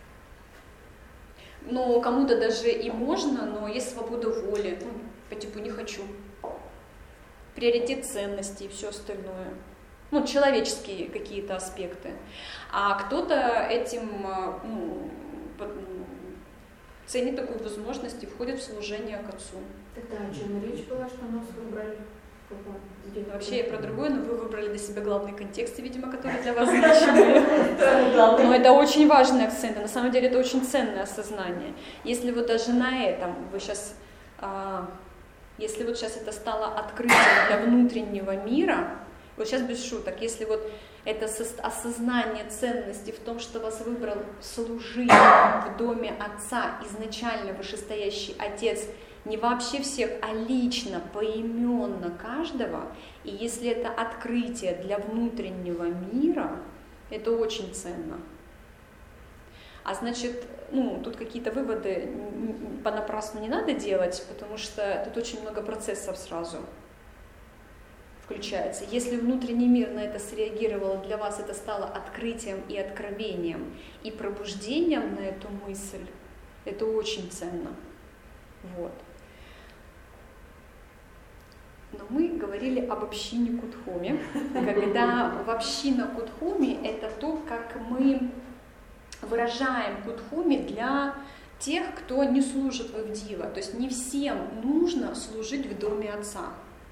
A: Но кому-то даже и можно, но есть свобода воли, по типу не хочу. Приоритет ценностей и все остальное. Человеческие какие-то аспекты. А кто-то этим ценит такую возможность и входит в служение к отцу.
D: Тогда о чем речь была, что нас выбрали?
A: Вообще я про другое, но вы выбрали для себя главный контекст, видимо, который для вас значимый. Но это очень важный акцент, на самом деле это очень ценное осознание. Если даже на этом вы сейчас... Если сейчас это стало открытием для внутреннего мира, сейчас без шуток, если это осознание ценности в том, что вас выбрал служить в доме отца изначально вышестоящий отец, не вообще всех, а лично, поименно каждого, и если это открытие для внутреннего мира, это очень ценно. А значит, тут какие-то выводы понапрасну не надо делать, потому что тут очень много процессов сразу включается. Если внутренний мир на это среагировал, для вас это стало открытием и откровением, и пробуждением на эту мысль, это очень ценно. Но мы говорили об общине кутхуми, когда в община кутхуми это то, как мы выражаем кутхуми для тех, кто не служит в Ивдива. То есть не всем нужно служить в доме Отца.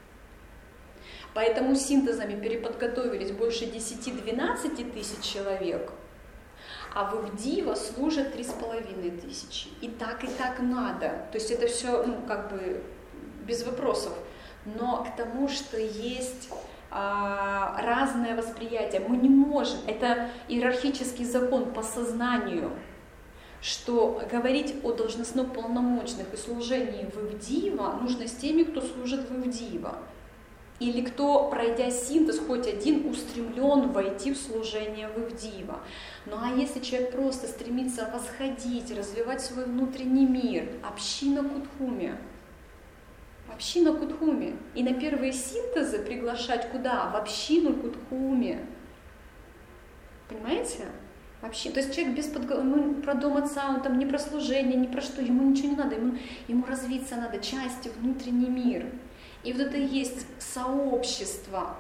A: Поэтому синтезами переподготовились больше 10-12 тысяч человек, а в Ивдива служат 3500. И так надо. То есть это все, как бы без вопросов. Но к тому, что есть разное восприятие, мы не можем, это иерархический закон по сознанию, что говорить о должностно полномочных и служении в Ивдива нужно с теми, кто служит в Ивдива. Или кто, пройдя синтез, хоть один, устремлен войти в служение в Ивдива. Ну а если человек просто стремится восходить, развивать свой внутренний мир, община Кутхуми. Община Кутхуми. И на первые синтезы приглашать куда? В общину Кутхуми. Понимаете? Вообще, то есть человек без подготовки, про дом Отца, он там не про служение, не про что, ему ничего не надо, ему развиться надо, части, внутренний мир. И вот это и есть сообщество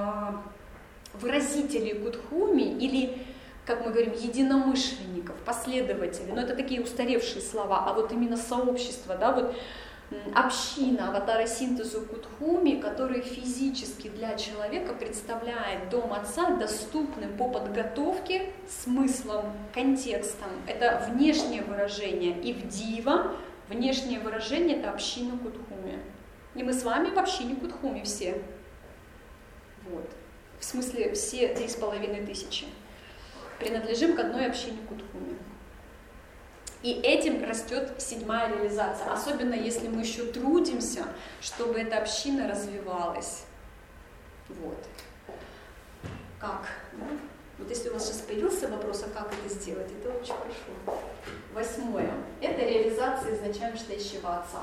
A: выразителей Кутхуми или, как мы говорим, единомышленников, последователей. Но это такие устаревшие слова, а вот именно сообщество, да, вот община аватара синтезу Кутхуми, который физически для человека представляет дом Отца доступным по подготовке, смыслом, контекстом. Это внешнее выражение. Ивдива, внешнее выражение — это община Кутхуми. И мы с вами в общине Кутхуми все. Вот. В смысле, все 3500 принадлежим к одной общине Кутхуми. И этим растет 7-я реализация. Особенно если мы еще трудимся, чтобы эта община развивалась. Вот. Как? Да? Вот если у вас сейчас появился вопрос, а как это сделать, это очень хорошо. 8-е. Это реализация изначально стоящего Отца.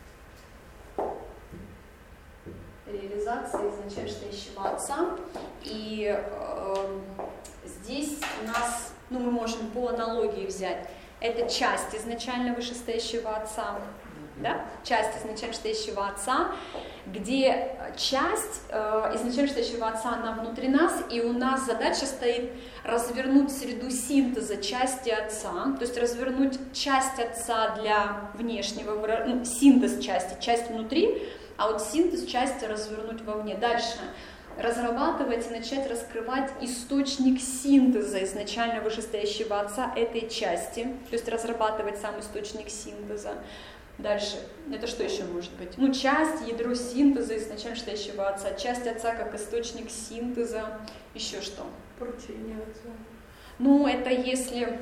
A: Реализация изначально стоящего Отца. И здесь у нас, мы можем по аналогии взять, это часть изначально вышестоящего Отца, да? Часть изначально стоящего Отца, где часть изначально стоящего Отца, она внутри нас, и у нас задача стоит развернуть среду синтеза части Отца, то есть развернуть часть Отца для внешнего, синтез части, часть внутри, а вот синтез части развернуть вовне. Дальше разрабатывать и начать раскрывать источник синтеза изначально вышестоящего Отца этой части, то есть разрабатывать сам источник синтеза. Дальше, это что еще может быть? Часть, ядро синтеза изначально стоящего Отца, часть Отца как источник синтеза, еще что?
C: Поручение Отца.
A: Это если,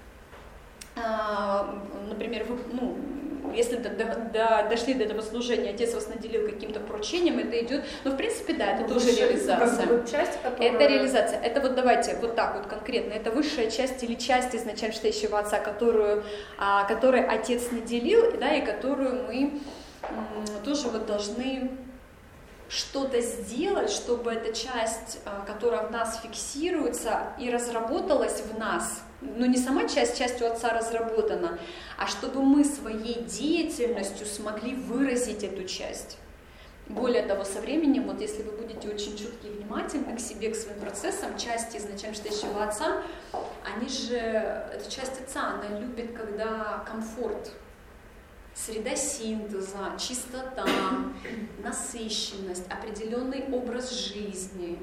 A: например, если дошли до этого служения, Отец вас наделил каким-то поручением, это идет, в принципе, да, это тоже реализация.
C: Часть, которая...
A: Это реализация. Это вот давайте вот так вот конкретно. Это высшая часть или часть изначально стоящего Отца, которой Отец наделил, да, и которую мы тоже вот должны что-то сделать, чтобы эта часть, которая в нас фиксируется и разработалась в нас, не сама часть у Отца разработана, а чтобы мы своей деятельностью смогли выразить эту часть. Более того, со временем, вот если вы будете очень чутки и внимательны к себе, к своим процессам, части изначально стоящего Отца, эта часть Отца, она любит, когда комфорт, среда синтеза, чистота, насыщенность, определенный образ жизни.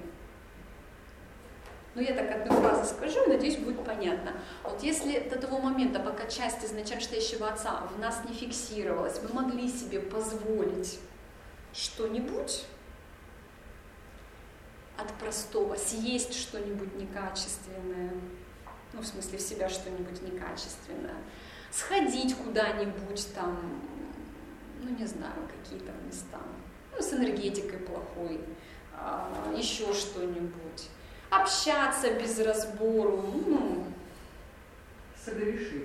A: Я так одну фразу скажу, и надеюсь, будет понятно. Вот если до того момента, пока часть изначально стоящего Отца в нас не фиксировалась, вы могли себе позволить что-нибудь от простого, съесть что-нибудь некачественное, в смысле в себя что-нибудь некачественное, сходить куда-нибудь там, не знаю, какие-то места, с энергетикой плохой, еще что-нибудь, общаться без разбору,
B: Согрешить.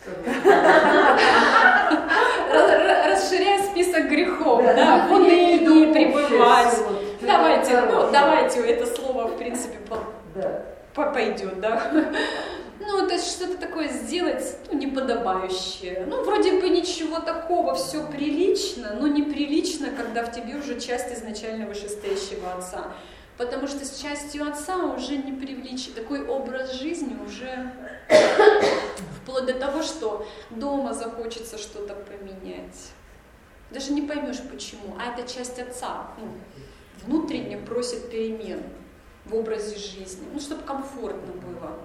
A: Расширяя список грехов, в унынии пребывать. Давайте это слово, в принципе, пойдет, да. То есть что-то такое сделать, неподобающее. Вроде бы ничего такого, все прилично, но неприлично, когда в тебе уже часть изначально вышестоящего Отца. Потому что с частью Отца уже не привлечь такой образ жизни уже вплоть Вплоть до того, что дома захочется что-то поменять. Даже не поймешь почему, а это часть отца. Внутренне просит перемен в образе жизни, чтобы комфортно было.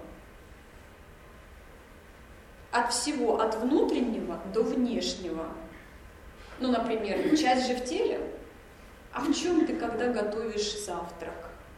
A: От всего, от внутреннего до внешнего. Например, часть же в теле. А в чем ты, когда готовишь завтрак?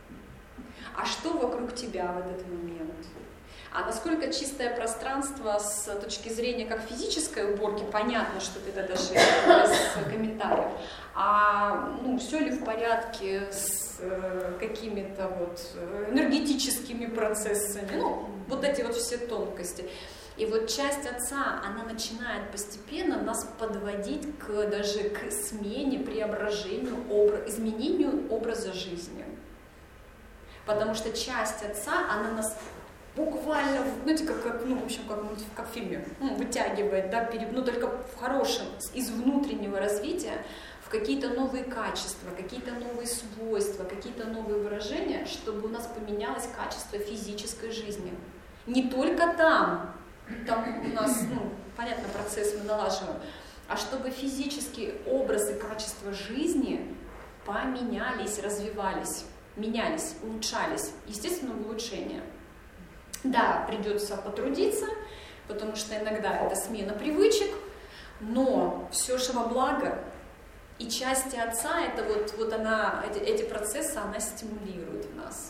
A: А что вокруг тебя в этот момент? А насколько чистое пространство с точки зрения как физической уборки, понятно, что это даже без комментариев. А все ли в порядке с какими-то энергетическими процессами? Вот эти все тонкости. И часть отца, она начинает постепенно нас подводить даже к смене, преображению, изменению образа жизни. Потому что часть отца, она нас буквально, знаете, как в фильме, вытягивает, да, только в хорошем, из внутреннего развития, в какие-то новые качества, какие-то новые свойства, какие-то новые выражения, чтобы у нас поменялось качество физической жизни. Не только там у нас, понятно, процесс мы налаживаем, а чтобы физические образы, качества жизни поменялись, развивались, менялись, улучшались. Естественно, улучшение. Да, придется потрудиться, потому что иногда это смена привычек, но все же во благо. И части отца, это эти процессы, она стимулирует в нас.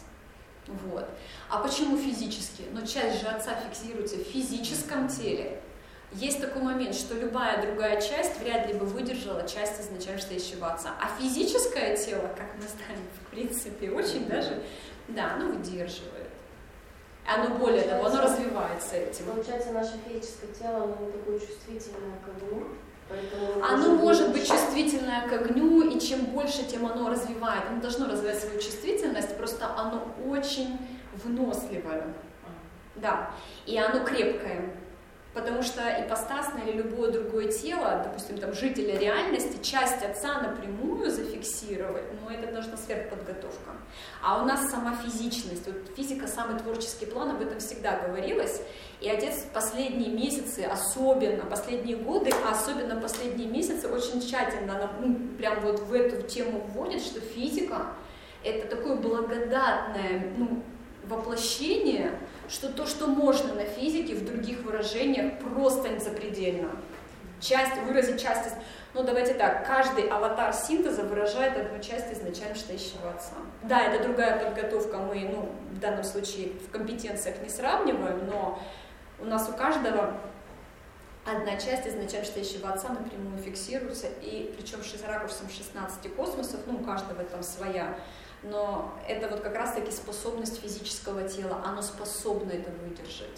A: А почему физически? Часть же отца фиксируется в физическом теле. Есть такой момент, что любая другая часть вряд ли бы выдержала часть изначально стоящего отца. А физическое тело, как мы знаем, в принципе, очень даже, оно выдерживает. Оно более того, оно развивается этим.
E: Получается, наше физическое тело, оно не такое чувствительное к огню.
A: Оно может быть чувствительное к огню, и чем больше, тем оно развивает. Оно должно развивать свою чувствительность, просто оно очень выносливое. Да, и оно крепкое. Потому что ипостасное или любое другое тело, допустим, жителя реальности, часть отца напрямую зафиксировать, это должна сверхподготовка. А у нас сама физичность, физика, самый творческий план, об этом всегда говорилось. И отец последние месяцы, особенно последние годы, а особенно последние месяцы, очень тщательно прям в эту тему вводит, что физика — это такое благодатное воплощение, что то, что можно на физике, в других выражениях просто запредельно. Выразить часть, давайте так, каждый аватар синтеза выражает одну часть изначально стоящего отца. Да, это другая подготовка, мы, в данном случае в компетенциях не сравниваем, но у нас у каждого одна часть изначально стоящего отца напрямую фиксируется, и причем с ракурсом 16 космосов, у каждого там своя. Но это как раз-таки способность физического тела, оно способно это выдержать.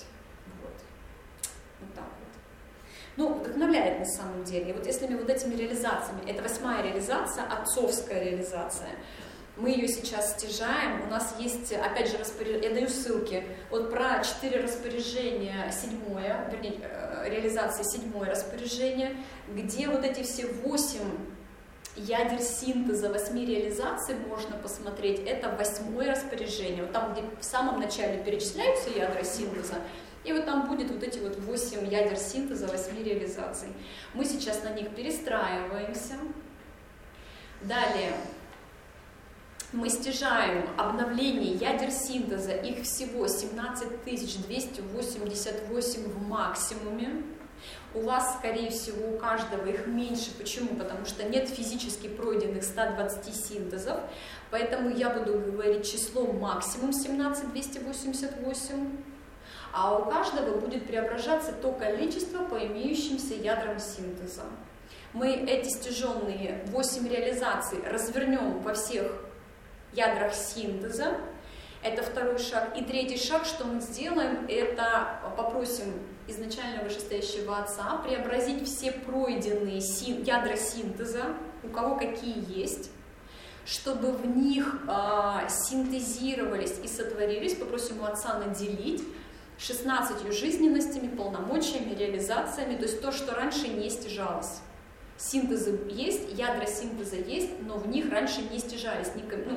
A: Вот так вот. Вдохновляет на самом деле. И если мы этими реализациями, это 8-я реализация, отцовская реализация, мы ее сейчас стяжаем, у нас есть, опять же, я даю ссылки, про 4 распоряжения, 7-е, вернее, реализация 7-е распоряжение, где эти все 8 ядер синтеза, 8 реализаций можно посмотреть, это 8-е распоряжение. Там, где в самом начале перечисляются ядра синтеза, и там будет эти 8 ядер синтеза, 8 реализаций. Мы сейчас на них перестраиваемся. Далее мы стяжаем обновление ядер синтеза, их всего 17 288 в максимуме. У вас, скорее всего, у каждого их меньше. Почему? Потому что нет физически пройденных 120 синтезов. Поэтому я буду говорить число максимум 17 288. А у каждого будет преображаться то количество по имеющимся ядрам синтеза. Мы эти стяженные 8 реализаций развернем во всех ядрах синтеза. Это 2-й шаг. И 3-й шаг, что мы сделаем, это попросим изначально вышестоящего отца преобразить все пройденные ядра синтеза, у кого какие есть, чтобы в них синтезировались и сотворились, попросим у отца наделить 16 жизненностями, полномочиями, реализациями, то есть то, что раньше не стяжалось. Синтезы есть, ядра синтеза есть, но в них раньше не стяжались,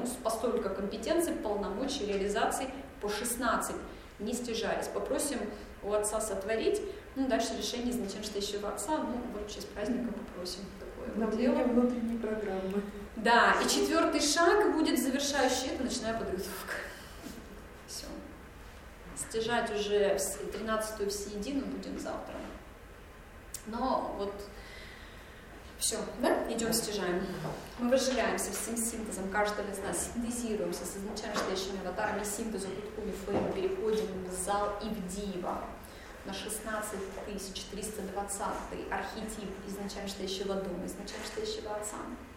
A: постолько компетенций, полномочий, реализаций по 16 не стяжались. Попросим у Отца сотворить. Ну, дальше решение изначально стоящего Отца, ну, вот в честь праздника попросим такое вот дело.
C: Внутренней программы.
A: Да, и 4-й шаг будет завершающий, это ночная подготовка. Все. Стяжать уже 13-ю всеедину будем завтра. Но вот все, да? Идем стяжаем. Мы выжигаемся всем синтезом, каждого из нас синтезируемся с изначально стоящими аватарами синтеза, кутками фейма, переходим в зал Ивдива на 16320 архетип изначально стоящего дома, изначально стоящего Отца.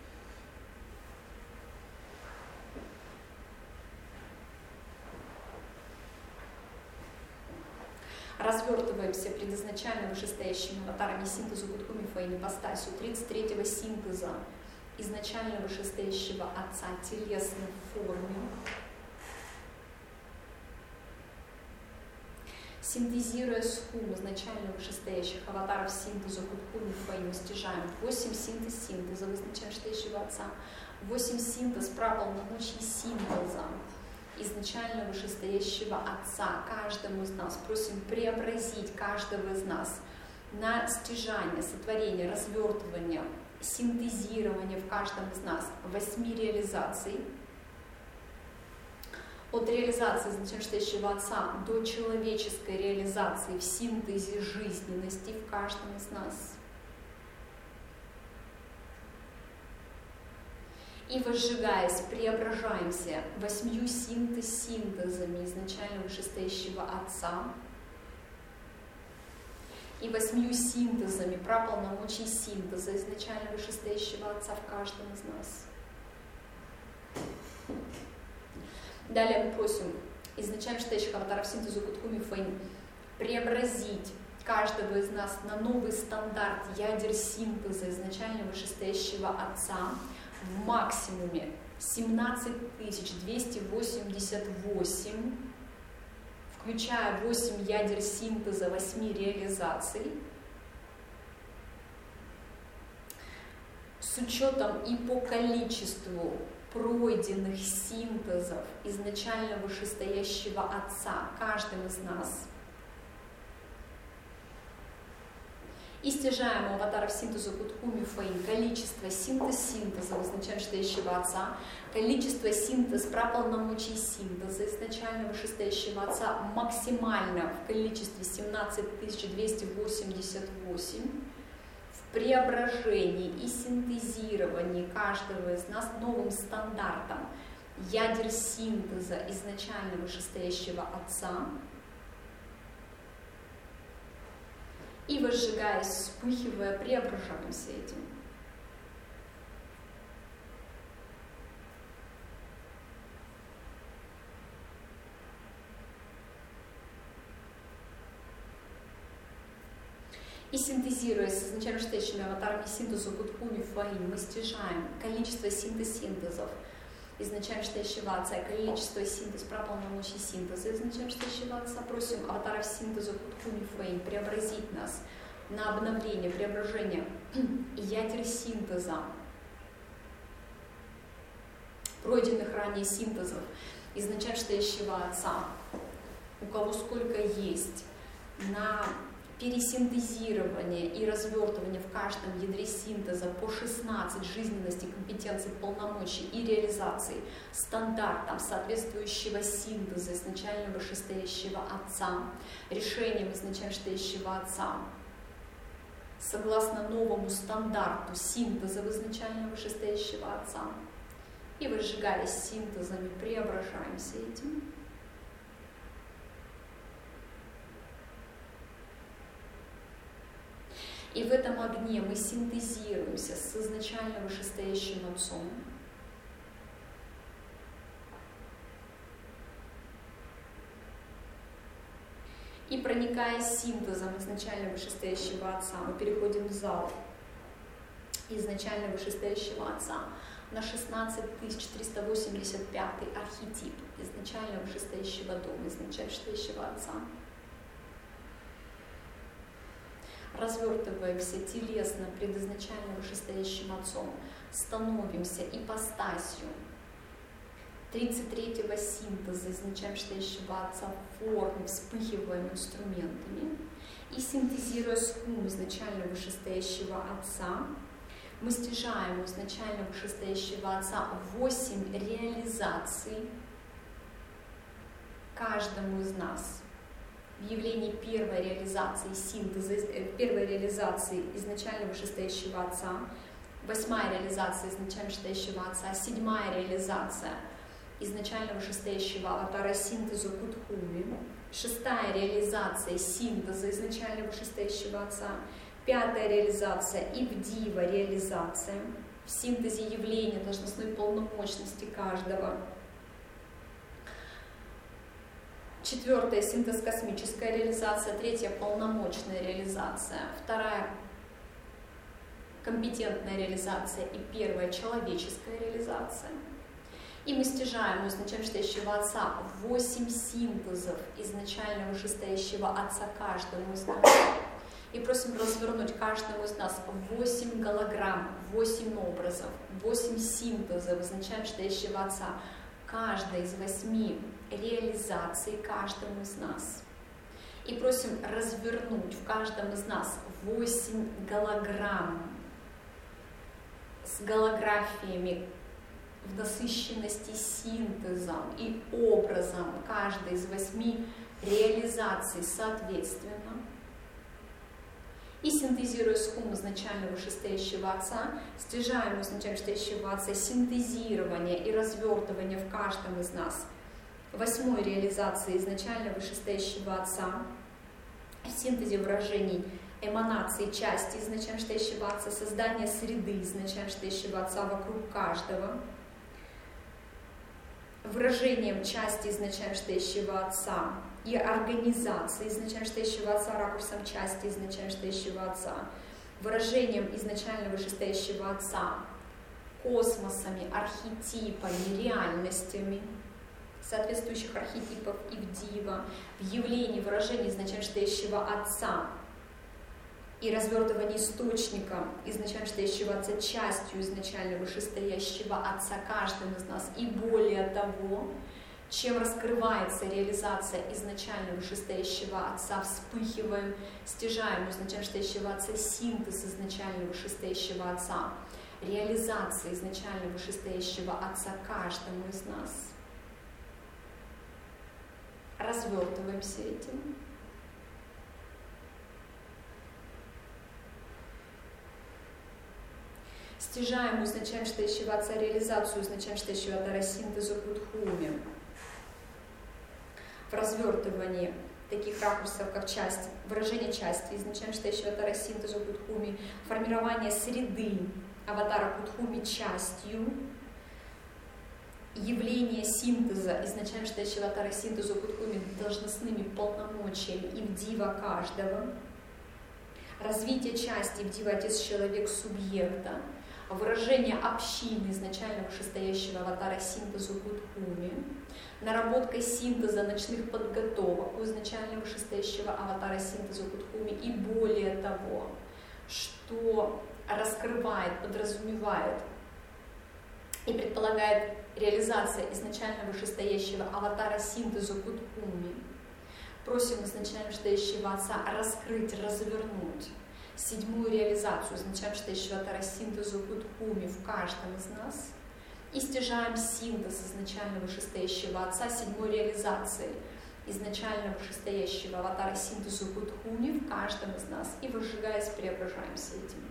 A: Развертываемся предизначально вышестоящими аватарами синтезу, кутками фейма, ипостасью 33-го синтеза изначально вышестоящего Отца телесной форме. Синтезируя схему изначально вышестоящих аватаров синтеза, кутками фейма, стяжаем 8 синтезов изначально стоящего Отца, 8 синтез праполномочий синтеза изначально вышестоящего Отца. Каждому из нас просим преобразить каждого из нас на стяжание, сотворение, развертывание, синтезирование в каждом из нас 8 реализаций. От реализации изначально стоящего Отца до человеческой реализации в синтезе жизненности в каждом из нас. И возжигаясь, преображаемся 8 синтезами изначально вышестоящего Отца и 8 синтезами праполномочий синтеза изначально вышестоящего Отца в каждом из нас. Далее мы просим изначально стоящих аватаров синтеза кутками фейм преобразить каждого из нас на новый стандарт ядер синтеза изначально вышестоящего Отца в максимуме 17288, включая 8 ядер синтеза 8 реализаций, с учетом и по количеству пройденных синтезов изначально вышестоящего Отца каждым из нас. И стяжаем у аватаров синтеза кутками фейм количество синтезов изначально стоящего Отца, количество синтез праполномочий синтеза изначально вышестоящего Отца максимально в количестве 17288 в преображении и синтезировании каждого из нас новым стандартом ядер синтеза изначально вышестоящего Отца. И возжигаясь, вспыхивая, преображаемся этим. И синтезируясь с изначально стоящими аватарами синтеза кутками фейм, мы стяжаем количество синтезов изначально стоящего Отца и количество синтез праполномочий синтеза изначально стоящего Отца. Просим аватаров синтеза кутками фейм преобразить нас на обновление, преображение ядер синтеза, пройденных ранее синтезов изначально стоящего Отца, у кого сколько есть, на пересинтезирование и развертывание в каждом ядре синтеза по 16 жизненностей, компетенций, полномочий и реализаций стандартам соответствующего синтеза изначально вышестоящего Отца, решением изначально стоящего Отца, согласно новому стандарту синтеза изначально вышестоящего Отца. И выжигаясь синтезами, преображаемся этим. И в этом огне мы синтезируемся с изначально вышестоящим Отцом. И проникая синтезом изначально вышестоящего Отца, мы переходим в зал изначально вышестоящего Отца на 16385 архетип изначально вышестоящего дома, изначально вышестоящего Отца. Развертываемся телесно пред изначально вышестоящим Отцом, становимся ипостасью 33-го синтеза изначально вышестоящего Отца в форме вспыхиваем инструментами и синтезируя схему изначально вышестоящего Отца, мы стяжаем у изначально вышестоящего Отца 8 реализаций каждому из нас. В явлении первой реализации синтеза, первой реализации изначально вышестоящего Отца, 8-я реализация изначально вышестоящего Отца, 7-я реализация изначально вышестоящего Аватара синтезу Кутхуми, 6-я реализация синтеза изначально вышестоящего Отца, 5-я реализация Ивдива реализация в синтезе явления должностной полномочности каждого. 4-я синтез космическая реализация, 3-я полномочная реализация, 2-я компетентная реализация и 1-я человеческая реализация. И мы стяжаем у изначально вышестоящего Отца 8 синтезов изначально вышестоящего Отца каждому из нас. И просим развернуть каждому из нас 8 голограмм, 8 образов, 8 синтезов изначально вышестоящего Отца. Каждая из 8 реализаций каждому из нас. И просим развернуть в каждом из нас 8 голограмм с голографиями в насыщенности синтезом и образом каждой из 8 реализаций соответственно. И синтезируя схему изначально вышестоящего Отца, стяжаем изначально вышестоящего Отца синтезирование и развертывание в каждом из нас 8-й реализации изначально вышестоящего Отца, в синтезе выражений эманации части изначально вышестоящего Отца, создание среды изначально вышестоящего Отца вокруг каждого, выражением части изначально вышестоящего Отца и организации изначально вышестоящего Отца, ракурсом части изначально вышестоящего Отца, выражением изначально вышестоящего Отца, космосами, архетипами, реальностями соответствующих архетипов Ивдива, в явлении выражения изначально вышестоящего Отца и развертывание источника изначально вышестоящего Отца частью изначально вышестоящего Отца каждым из нас. И более того, чем раскрывается реализация изначально вышестоящего Отца, вспыхиваем, стяжаем изначально вышестоящего Отца синтез изначально вышестоящего Отца, реализация изначально вышестоящего Отца каждому из нас. Развертываемся этим. Стяжаем у изначально вышестоящего Отца реализацию изначально вышестоящего Отца синтезу Кутхуми в развертывании таких ракурсов, как часть, выражение части изначально вышестоящего Отца синтезу Кутхуми, формирование среды Аватара Кутхуми частью, явление синтеза изначально вышестоящего Аватара синтезу Кутхуми должностными полномочиями Ивдива каждого, развитие части Ивдива Отец Человек субъекта, выражение общины изначально вышестоящего Аватара синтезу Кутхуми, наработка синтеза ночных подготовок у изначально вышестоящего Аватара синтезу Кутхуми и более того, что раскрывает, подразумевает и предполагает реализация изначально вышестоящего Аватара синтезу Кутхуми. Просим изначально вышестоящего Отца раскрыть, развернуть 7-ю реализацию изначально вышестоящего Аватара синтезу Кутхуми в каждом из нас и стяжаем синтез изначально вышестоящего Отца 7-й реализации изначально вышестоящего Аватара синтезу Кутхуми в каждом из нас и, выжигаясь, преображаемся этим.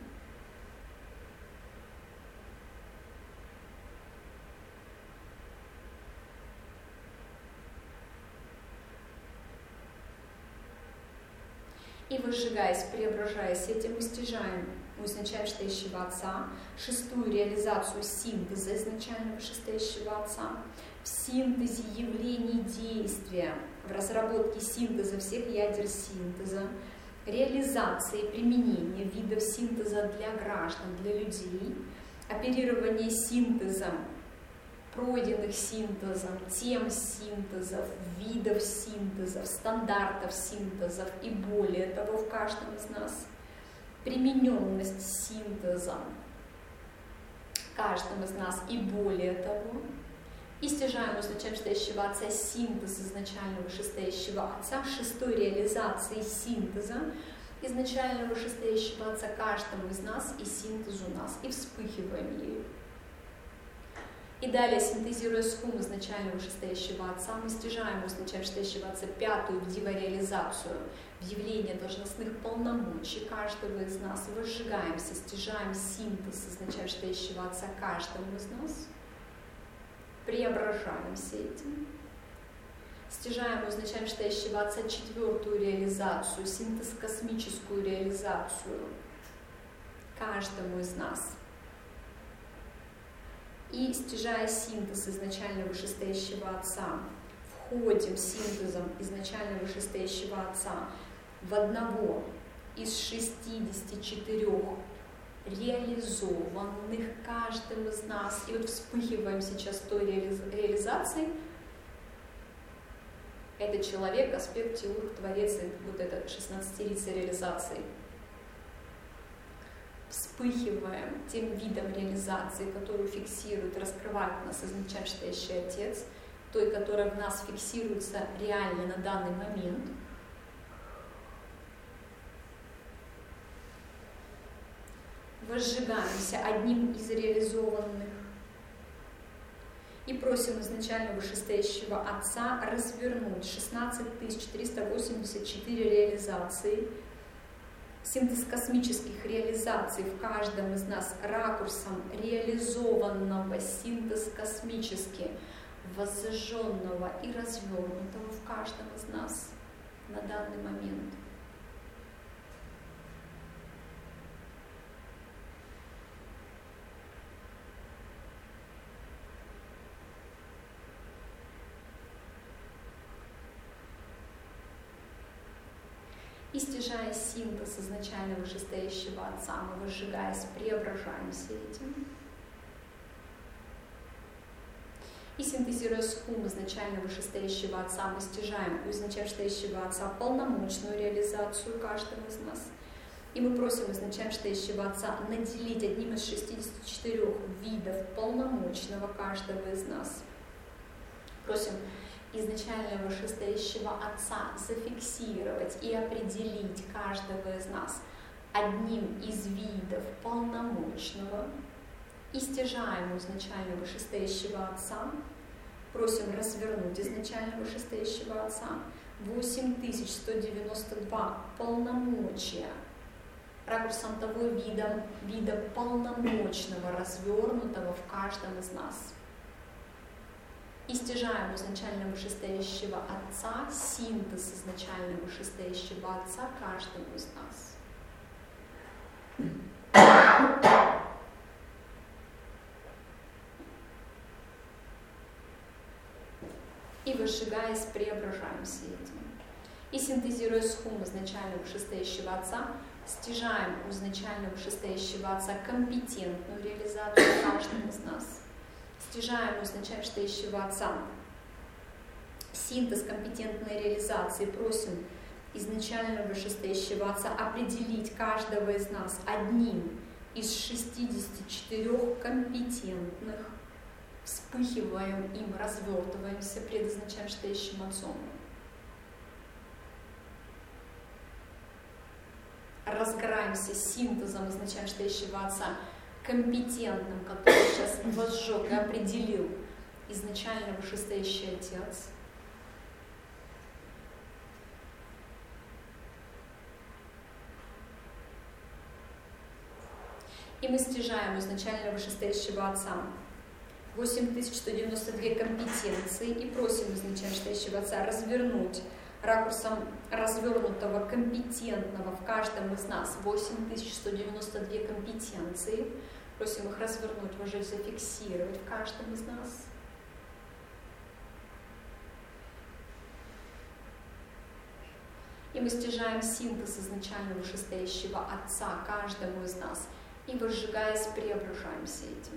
A: И, выжигаясь, преображаясь этим, мы стяжаем у изначально вышестоящего Отца 6-ю реализацию синтеза изначально вышестоящего Отца в синтезе явлений действия, в разработке синтеза всех ядер синтеза, реализации применения видов синтеза для граждан, для людей, оперирование синтезом, пройденных синтезом, тем синтезов, видов синтезов, стандартов синтезов и более того в каждом из нас, примененность синтеза каждым из нас и более того, И стяжаем узначаем вышестоящего Отца синтез изначального вышестоящего Отца, шестой реализации синтеза изначального вышестоящего Отца каждому из нас и синтезу нас, и вспыхиваем ею. И далее, синтезируя схему изначального вышестоящего Отца, мы стяжаем изначально вышестоящего Отца пятую дивореализацию в явление должностных полномочий каждого из нас, возжигаемся, стяжаем синтез изначально вышестоящего Отца каждому из нас, преображаемся этим. Стяжаем изначально вышестоящего Отца четвертую реализацию, синтез космическую реализацию каждому из нас. И стяжая синтез изначально вышестоящего Отца, входим синтезом изначально вышестоящего Отца в одного из 64 реализованных каждым из нас. И вот вспыхиваем сейчас той реализацией. Это человек, аспект, теург, творец, вот это 16-рица реализации. Вспыхиваем тем видом реализации, которую фиксирует, раскрывает в нас изначально вышестоящий Отец, той, которая в нас фиксируется реально на данный момент. Возжигаемся одним из реализованных и просим изначально вышестоящего Отца развернуть 16 384 реализации, синтез космических реализаций в каждом из нас ракурсом реализованного, синтез космически воззажженного и развернутого в каждом из нас на данный момент. И стяжая синтез изначально вышестоящего Отца, мы, возжигаясь, преображаемся этим. И синтезируя схум изначально вышестоящего Отца, мы стяжаем у изначально вышестоящего Отца полномочную реализацию каждого из нас. И мы просим изначально вышестоящего Отца наделить одним из 64 видов полномочного каждого из нас. Просим изначально вышестоящего Отца зафиксировать и определить каждого из нас одним из видов полномочного. И стяжаем изначально вышестоящего Отца, просим развернуть изначально вышестоящего Отца 8192 полномочия ракурсом того вида полномочного, развернутого в каждом из нас. И стяжаем изначально вышестоящего Отца, синтез изначально вышестоящего Отца каждому из нас. И возжигаясь, преображаемся этим. И синтезируя схум изначально вышестоящего Отца, стяжаем у изначально вышестоящего Отца компетентную реализацию каждого из нас. Стяжаем у изначально вышестоящего Отца синтез компетентной реализации, просим изначально вышестоящего Отца определить каждого из нас одним из 64 компетентных. Вспыхиваем им, развертываемся пред изначально вышестоящим Отцом. Разгораемся синтезом изначально вышестоящего Отца, компетентным, который сейчас возжег и определил изначально вышестоящий Отец. И мы стяжаем изначально вышестоящего Отца 8192 компетенции и просим изначально вышестоящего Отца развернуть ракурсом развернутого компетентного в каждом из нас 8192 компетенции. Просим их развернуть, уже зафиксировать в каждом из нас. И мы стяжаем синтез изначально вышестоящего Отца каждому из нас и, возжигаясь, преображаемся этим.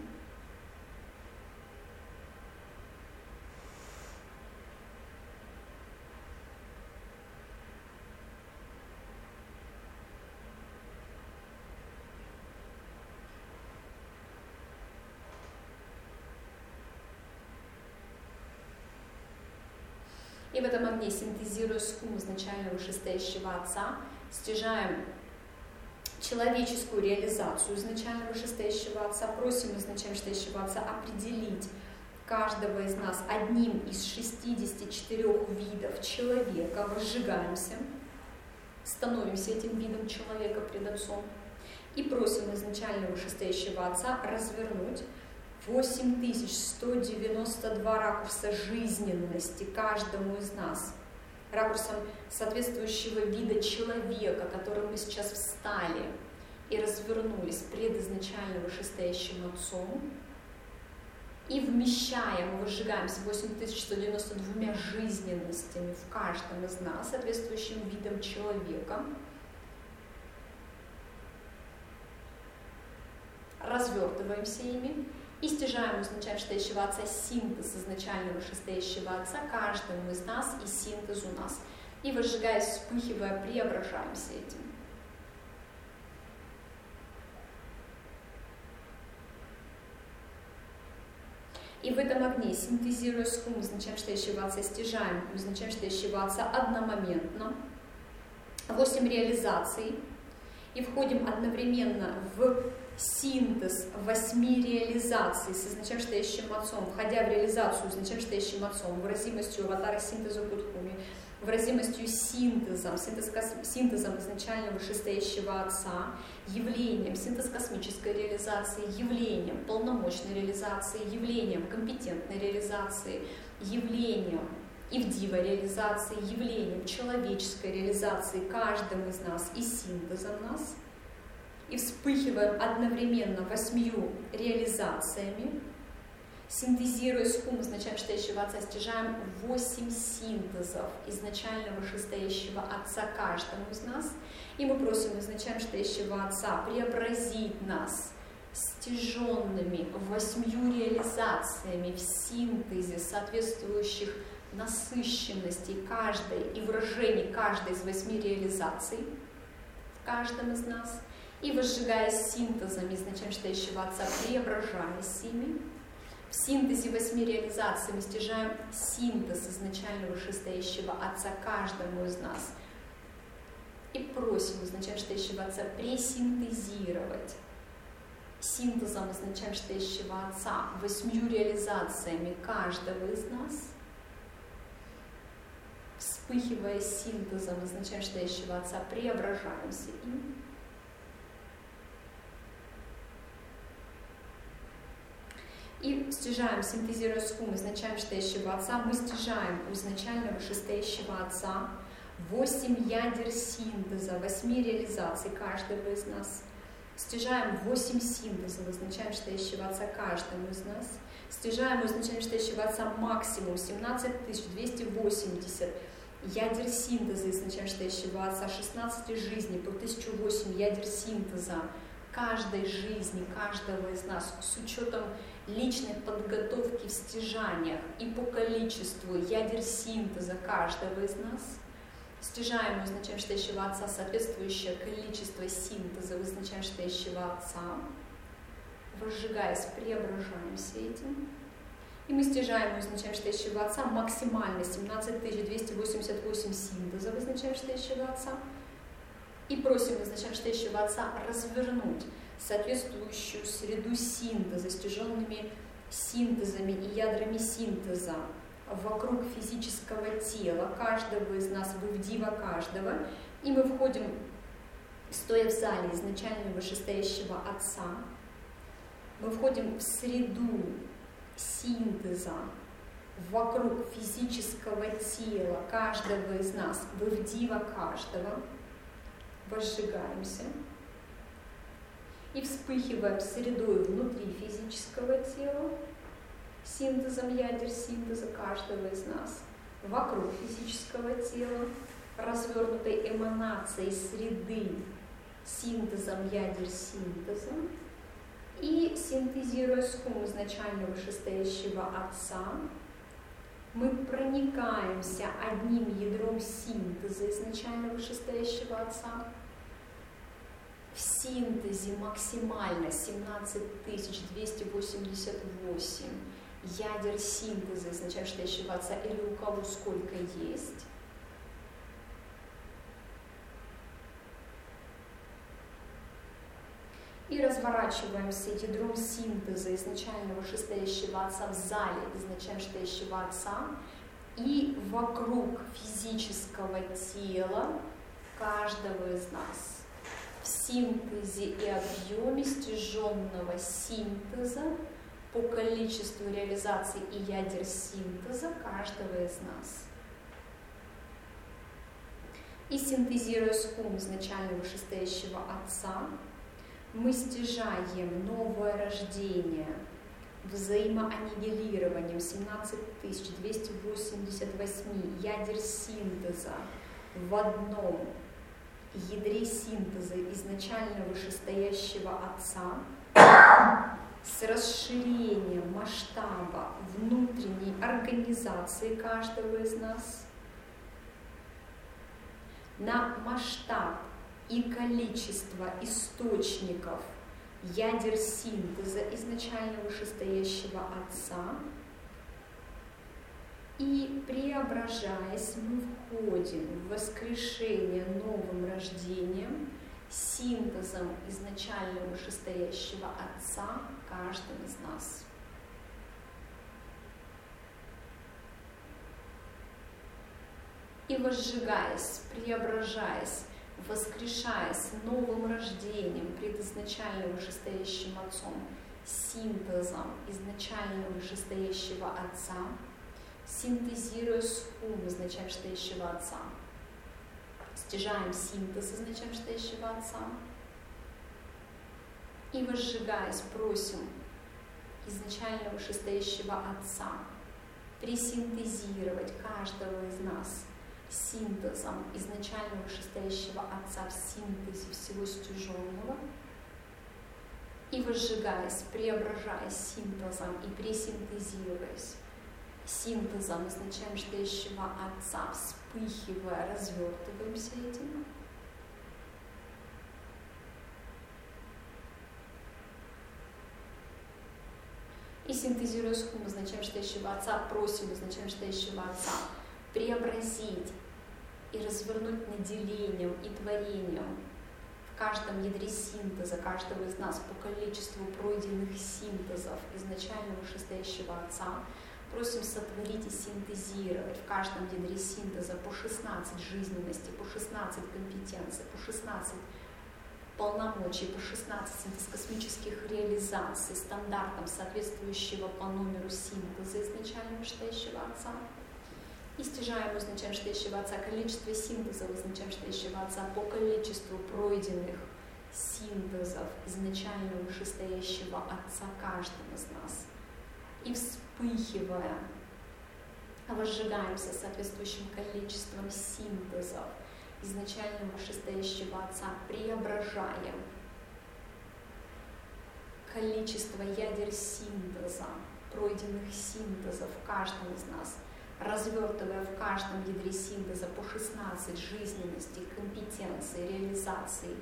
A: И в этом огне, синтезируя схему изначально вышестоящего Отца, стяжаем человеческую реализацию изначально вышестоящего Отца, просим изначально вышестоящего Отца определить каждого из нас одним из 64 видов человека, возжигаемся, становимся этим видом человека пред Отцом и просим изначально вышестоящего Отца развернуть 8192 ракурса жизненности каждому из нас, ракурсом соответствующего вида человека, которым мы сейчас встали и развернулись пред изначально вышестоящим Отцом, и вмещаем, возжигаемся 8192 жизненностями в каждом из нас, соответствующим видом человека, развертываемся ими и стяжаем изначально вышестоящего Отца синтез изначального вышестоящего Отца каждому из нас и синтез у нас. И возжигаясь, вспыхивая, преображаемся этим. И в этом огне, синтезируя схему изначально вышестоящего Отца, стяжаем изначально вышестоящего Отца одномоментно 8 реализаций и входим одновременно в синтез 8 реализаций с изначально вышестоящим Отцом, входя в реализацию изначально вышестоящим Отцом, выразимостью аватара синтеза Кудхуми, выразимостью синтезом изначально вышестоящего Отца, явлением, синтез космической реализации, явлением полномочной реализации, явлением компетентной реализации, явлением ивдива реализации, явлением человеческой реализации каждым из нас и синтезом нас, и вспыхиваем одновременно 8 реализациями, синтезируя схему изначально вышестоящего Отца, стяжаем 8 синтезов изначально вышестоящего Отца каждому из нас, и мы просим изначально вышестоящего Отца преобразить нас стяженными 8 реализациями в синтезе соответствующих насыщенностей каждой и выражений каждой из 8 реализаций в каждом из нас, и возжигаясь синтезом изначально вышестоящего Отца, преображаясь ими. В синтезе 8 реализаций мы стяжаем синтез изначально вышестоящего Отца каждому из нас и просим изначально вышестоящего Отца пресинтезировать синтезом изначально вышестоящего Отца 8 реализациями каждого из нас, вспыхивая синтезом изначально вышестоящего Отца, преображаемся им. И стяжаем, синтезируя схему изначально вышестоящего Отца, мы стяжаем у изначально вышестоящего Отца 8 ядер синтеза, 8 реализаций каждого из нас. Стяжаем 8 синтезов изначально вышестоящего Отца каждому из нас. Стяжаем у изначально вышестоящего Отца максимум 17280 ядер синтеза изначально вышестоящего Отца, 16 жизней, по 1008 ядер синтеза каждой жизни, каждого из нас, с учетом личной подготовки в стяжаниях и по количеству ядер синтеза каждого из нас. Стяжаем у изначально вышестоящего Отца соответствующее количество синтеза изначально вышестоящего Отца, возжигаясь, преображаемся этим. И мы стяжаем у изначально вышестоящего Отца максимально 17288 синтезов изначально вышестоящего Отца и просим изначально вышестоящего Отца развернуть соответствующую среду синтеза, стяженными синтезами и ядрами синтеза вокруг физического тела каждого из нас, вывдива каждого, и мы входим, стоя в зале изначально вышестоящего Отца, мы входим в среду синтеза вокруг физического тела каждого из нас, вывдива каждого, возжигаемся и вспыхиваем средой внутри физического тела, синтезом ядер синтеза каждого из нас, вокруг физического тела, развернутой эманацией среды, синтезом ядер синтеза, и синтезируя схему изначально вышестоящего Отца, мы проникаемся одним ядром синтеза изначально вышестоящего Отца в синтезе максимально 17288 ядер синтеза из начальствующего отца или у кого сколько есть. И разворачиваем с ядром синтеза изначального вышестоящего отца в зале изначального отца и вокруг физического тела каждого из нас в синтезе и объеме стяженного синтеза по количеству реализаций и ядер синтеза каждого из нас. И синтезируя схум изначального вышестоящего отца, мы стяжаем новое рождение взаимоаннигилированием 17288 ядер синтеза в одном ядре синтеза изначально вышестоящего отца с расширением масштаба внутренней организации каждого из нас на масштаб и количество источников ядер синтеза изначально вышестоящего отца. И преображаясь, мы входим в воскрешение новым рождением, синтезом изначально вышестоящего отца каждым из нас. И возжигаясь, преображаясь, воскрешаясь новым рождением, предизначально вышестоящим отцом, синтезом изначально вышестоящего отца, синтезируя схум изначально вышестоящего отца, стяжаем синтез изначально вышестоящего отца и возжигаясь, просим изначально вышестоящего отца пресинтезировать каждого из нас синтезом изначально вышестоящего отца в синтезе всего стяженного и возжигаясь, преображаясь синтезом и пресинтезируясь синтезом изначально вышестоящего отца, вспыхивая, развертываемся этим. И синтезируя схум изначально вышестоящего отца, просим изначально вышестоящего отца преобразить и развернуть наделением и творением в каждом ядре синтеза каждого из нас по количеству пройденных синтезов изначально вышестоящего отца. Просим сотворить и синтезировать в каждом ядре синтеза по 16 жизненностей, по 16 компетенций, по 16 полномочий, по 16 синтез-космических реализаций стандартам, соответствующего по номеру синтеза изначально вышестоящего отца. И стяжаем изначально вышестоящего отца количество синтезов изначально вышестоящего отца по количеству пройденных синтезов изначально вышестоящего отца каждым из нас. И вспыхивая, возжигаемся соответствующим количеством синтезов изначально вышестоящего отца, преображаем количество ядер синтеза, пройденных синтезов в каждом из нас, развертывая в каждом ядре синтеза по 16 жизненностей, компетенций, реализаций,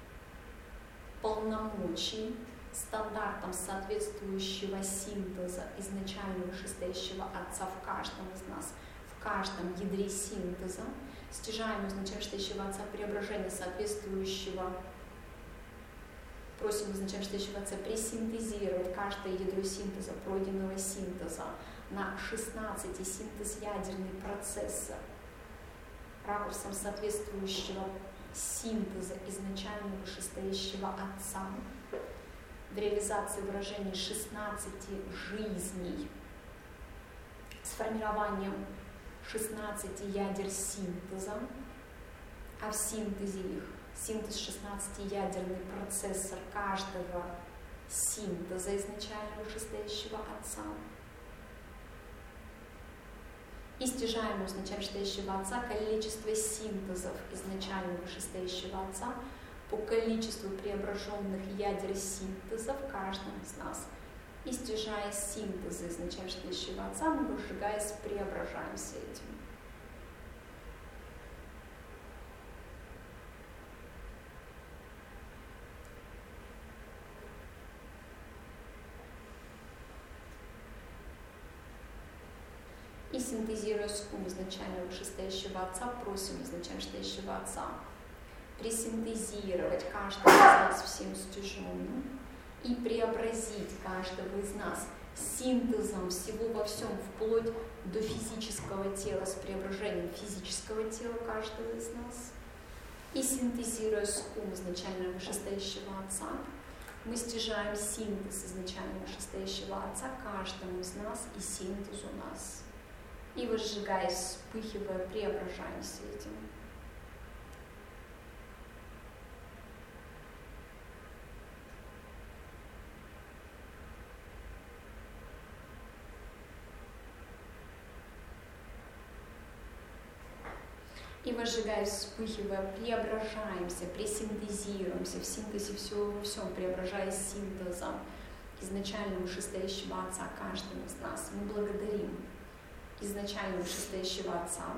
A: полномочий, стандартам соответствующего синтеза изначально вышестоящего отца в каждом из нас, в каждом ядре синтеза, стяжаем изначально вышестоящего отца преображения соответствующего, просим изначально вышестоящего отца пресинтезировать каждое ядро синтеза, пройденного синтеза, на 16 синтез-ядерный процессор ракурсом соответствующего синтеза изначально вышестоящего отца в реализации выражений 16 жизней с формированием 16 ядер синтеза, а в синтезе их синтез 16-ядерный процессор каждого синтеза изначально вышестоящего отца. И стяжаем изначально вышестоящего отца количество синтезов изначально вышестоящего отца по количеству преображенных ядер синтеза в каждом из нас. И стяжая синтезы изначально вышестоящего отца, мы, выжигаясь, преображаемся этим. И синтезируя схему изначально вышестоящего Отца, просим изначально вышестоящего Отца пресинтезировать каждого из нас всем стяженным и преобразить каждого из нас синтезом всего во всем, вплоть до физического тела, с преображением физического тела каждого из нас. И синтезируя схему изначально вышестоящего Отца, мы стяжаем синтез изначально вышестоящего Отца каждому из нас и синтез у нас. И возжигаясь, вспыхивая, преображаемся этим. И возжигаясь, вспыхивая, преображаемся, пресинтезируемся, в синтезе всего во всем, преображаясь синтезом изначально вышестоящего Отца каждому из нас. Мы благодарим изначально вышестоящего Отца,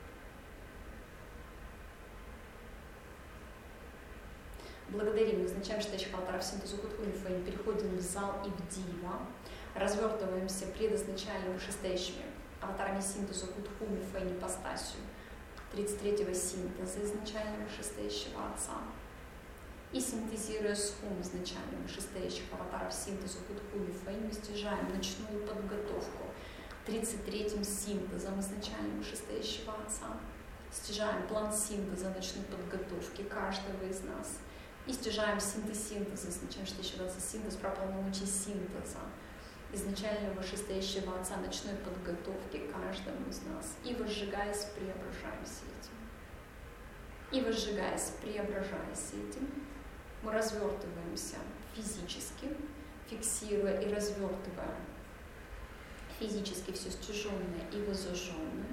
A: благодарим изначально вышестоящих алтаров синтезу Кутхуми Фэйн, переходим в зал и в Дива, развертываемся пред изначально вышестоящими аватарами синтезу Кутхуми Фэйн ипостасию 33-го синтеза изначально вышестоящего Отца. И синтезируя схему изначально вышестоящих аватаров синтеза Кутхуми Фэйн, мы стяжаем ночную подготовку 33-м синтезом изначально вышестоящего Отца. Стяжаем план синтеза ночной подготовки каждого из нас. И стяжаем синтеза изначально вышестоящего Отца, синтез прополномочий синтеза изначально вышестоящего Отца ночной подготовки каждому из нас. И возжигаясь, преображаемся этим. И возжигаясь, преображаясь этим, мы развертываемся физически, фиксируя и развертывая физически все стяженное и возожженное.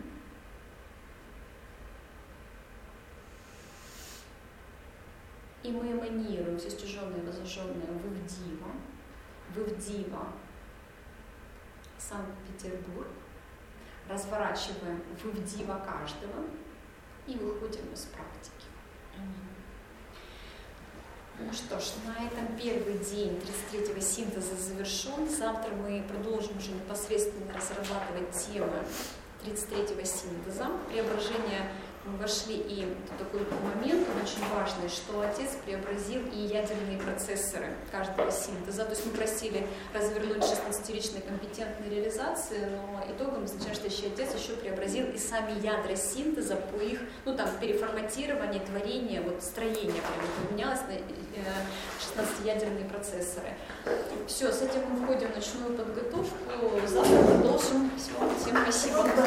A: И мы эманируем все стяженное и возожженное в Ивдива, Санкт-Петербург, разворачиваем в Ивдива каждого и выходим из практики. Ну что ж, на этом первый день 33-го синтеза завершен. Завтра мы продолжим уже непосредственно разрабатывать темы 33-го синтеза. Преображение мы вошли и в такой момент очень важный, что Отец преобразил и ядерные процессоры каждого синтеза. То есть мы просили развернуть 16-ричной компетентной реализации, но итогом изначально вышестоящий Отец еще преобразил и сами ядра синтеза по их, переформатирование, творение, строение прямо поменялось на 16-ядерные процессоры. Все, с этим мы входим в ночную подготовку. Завтра продолжим. Всем спасибо.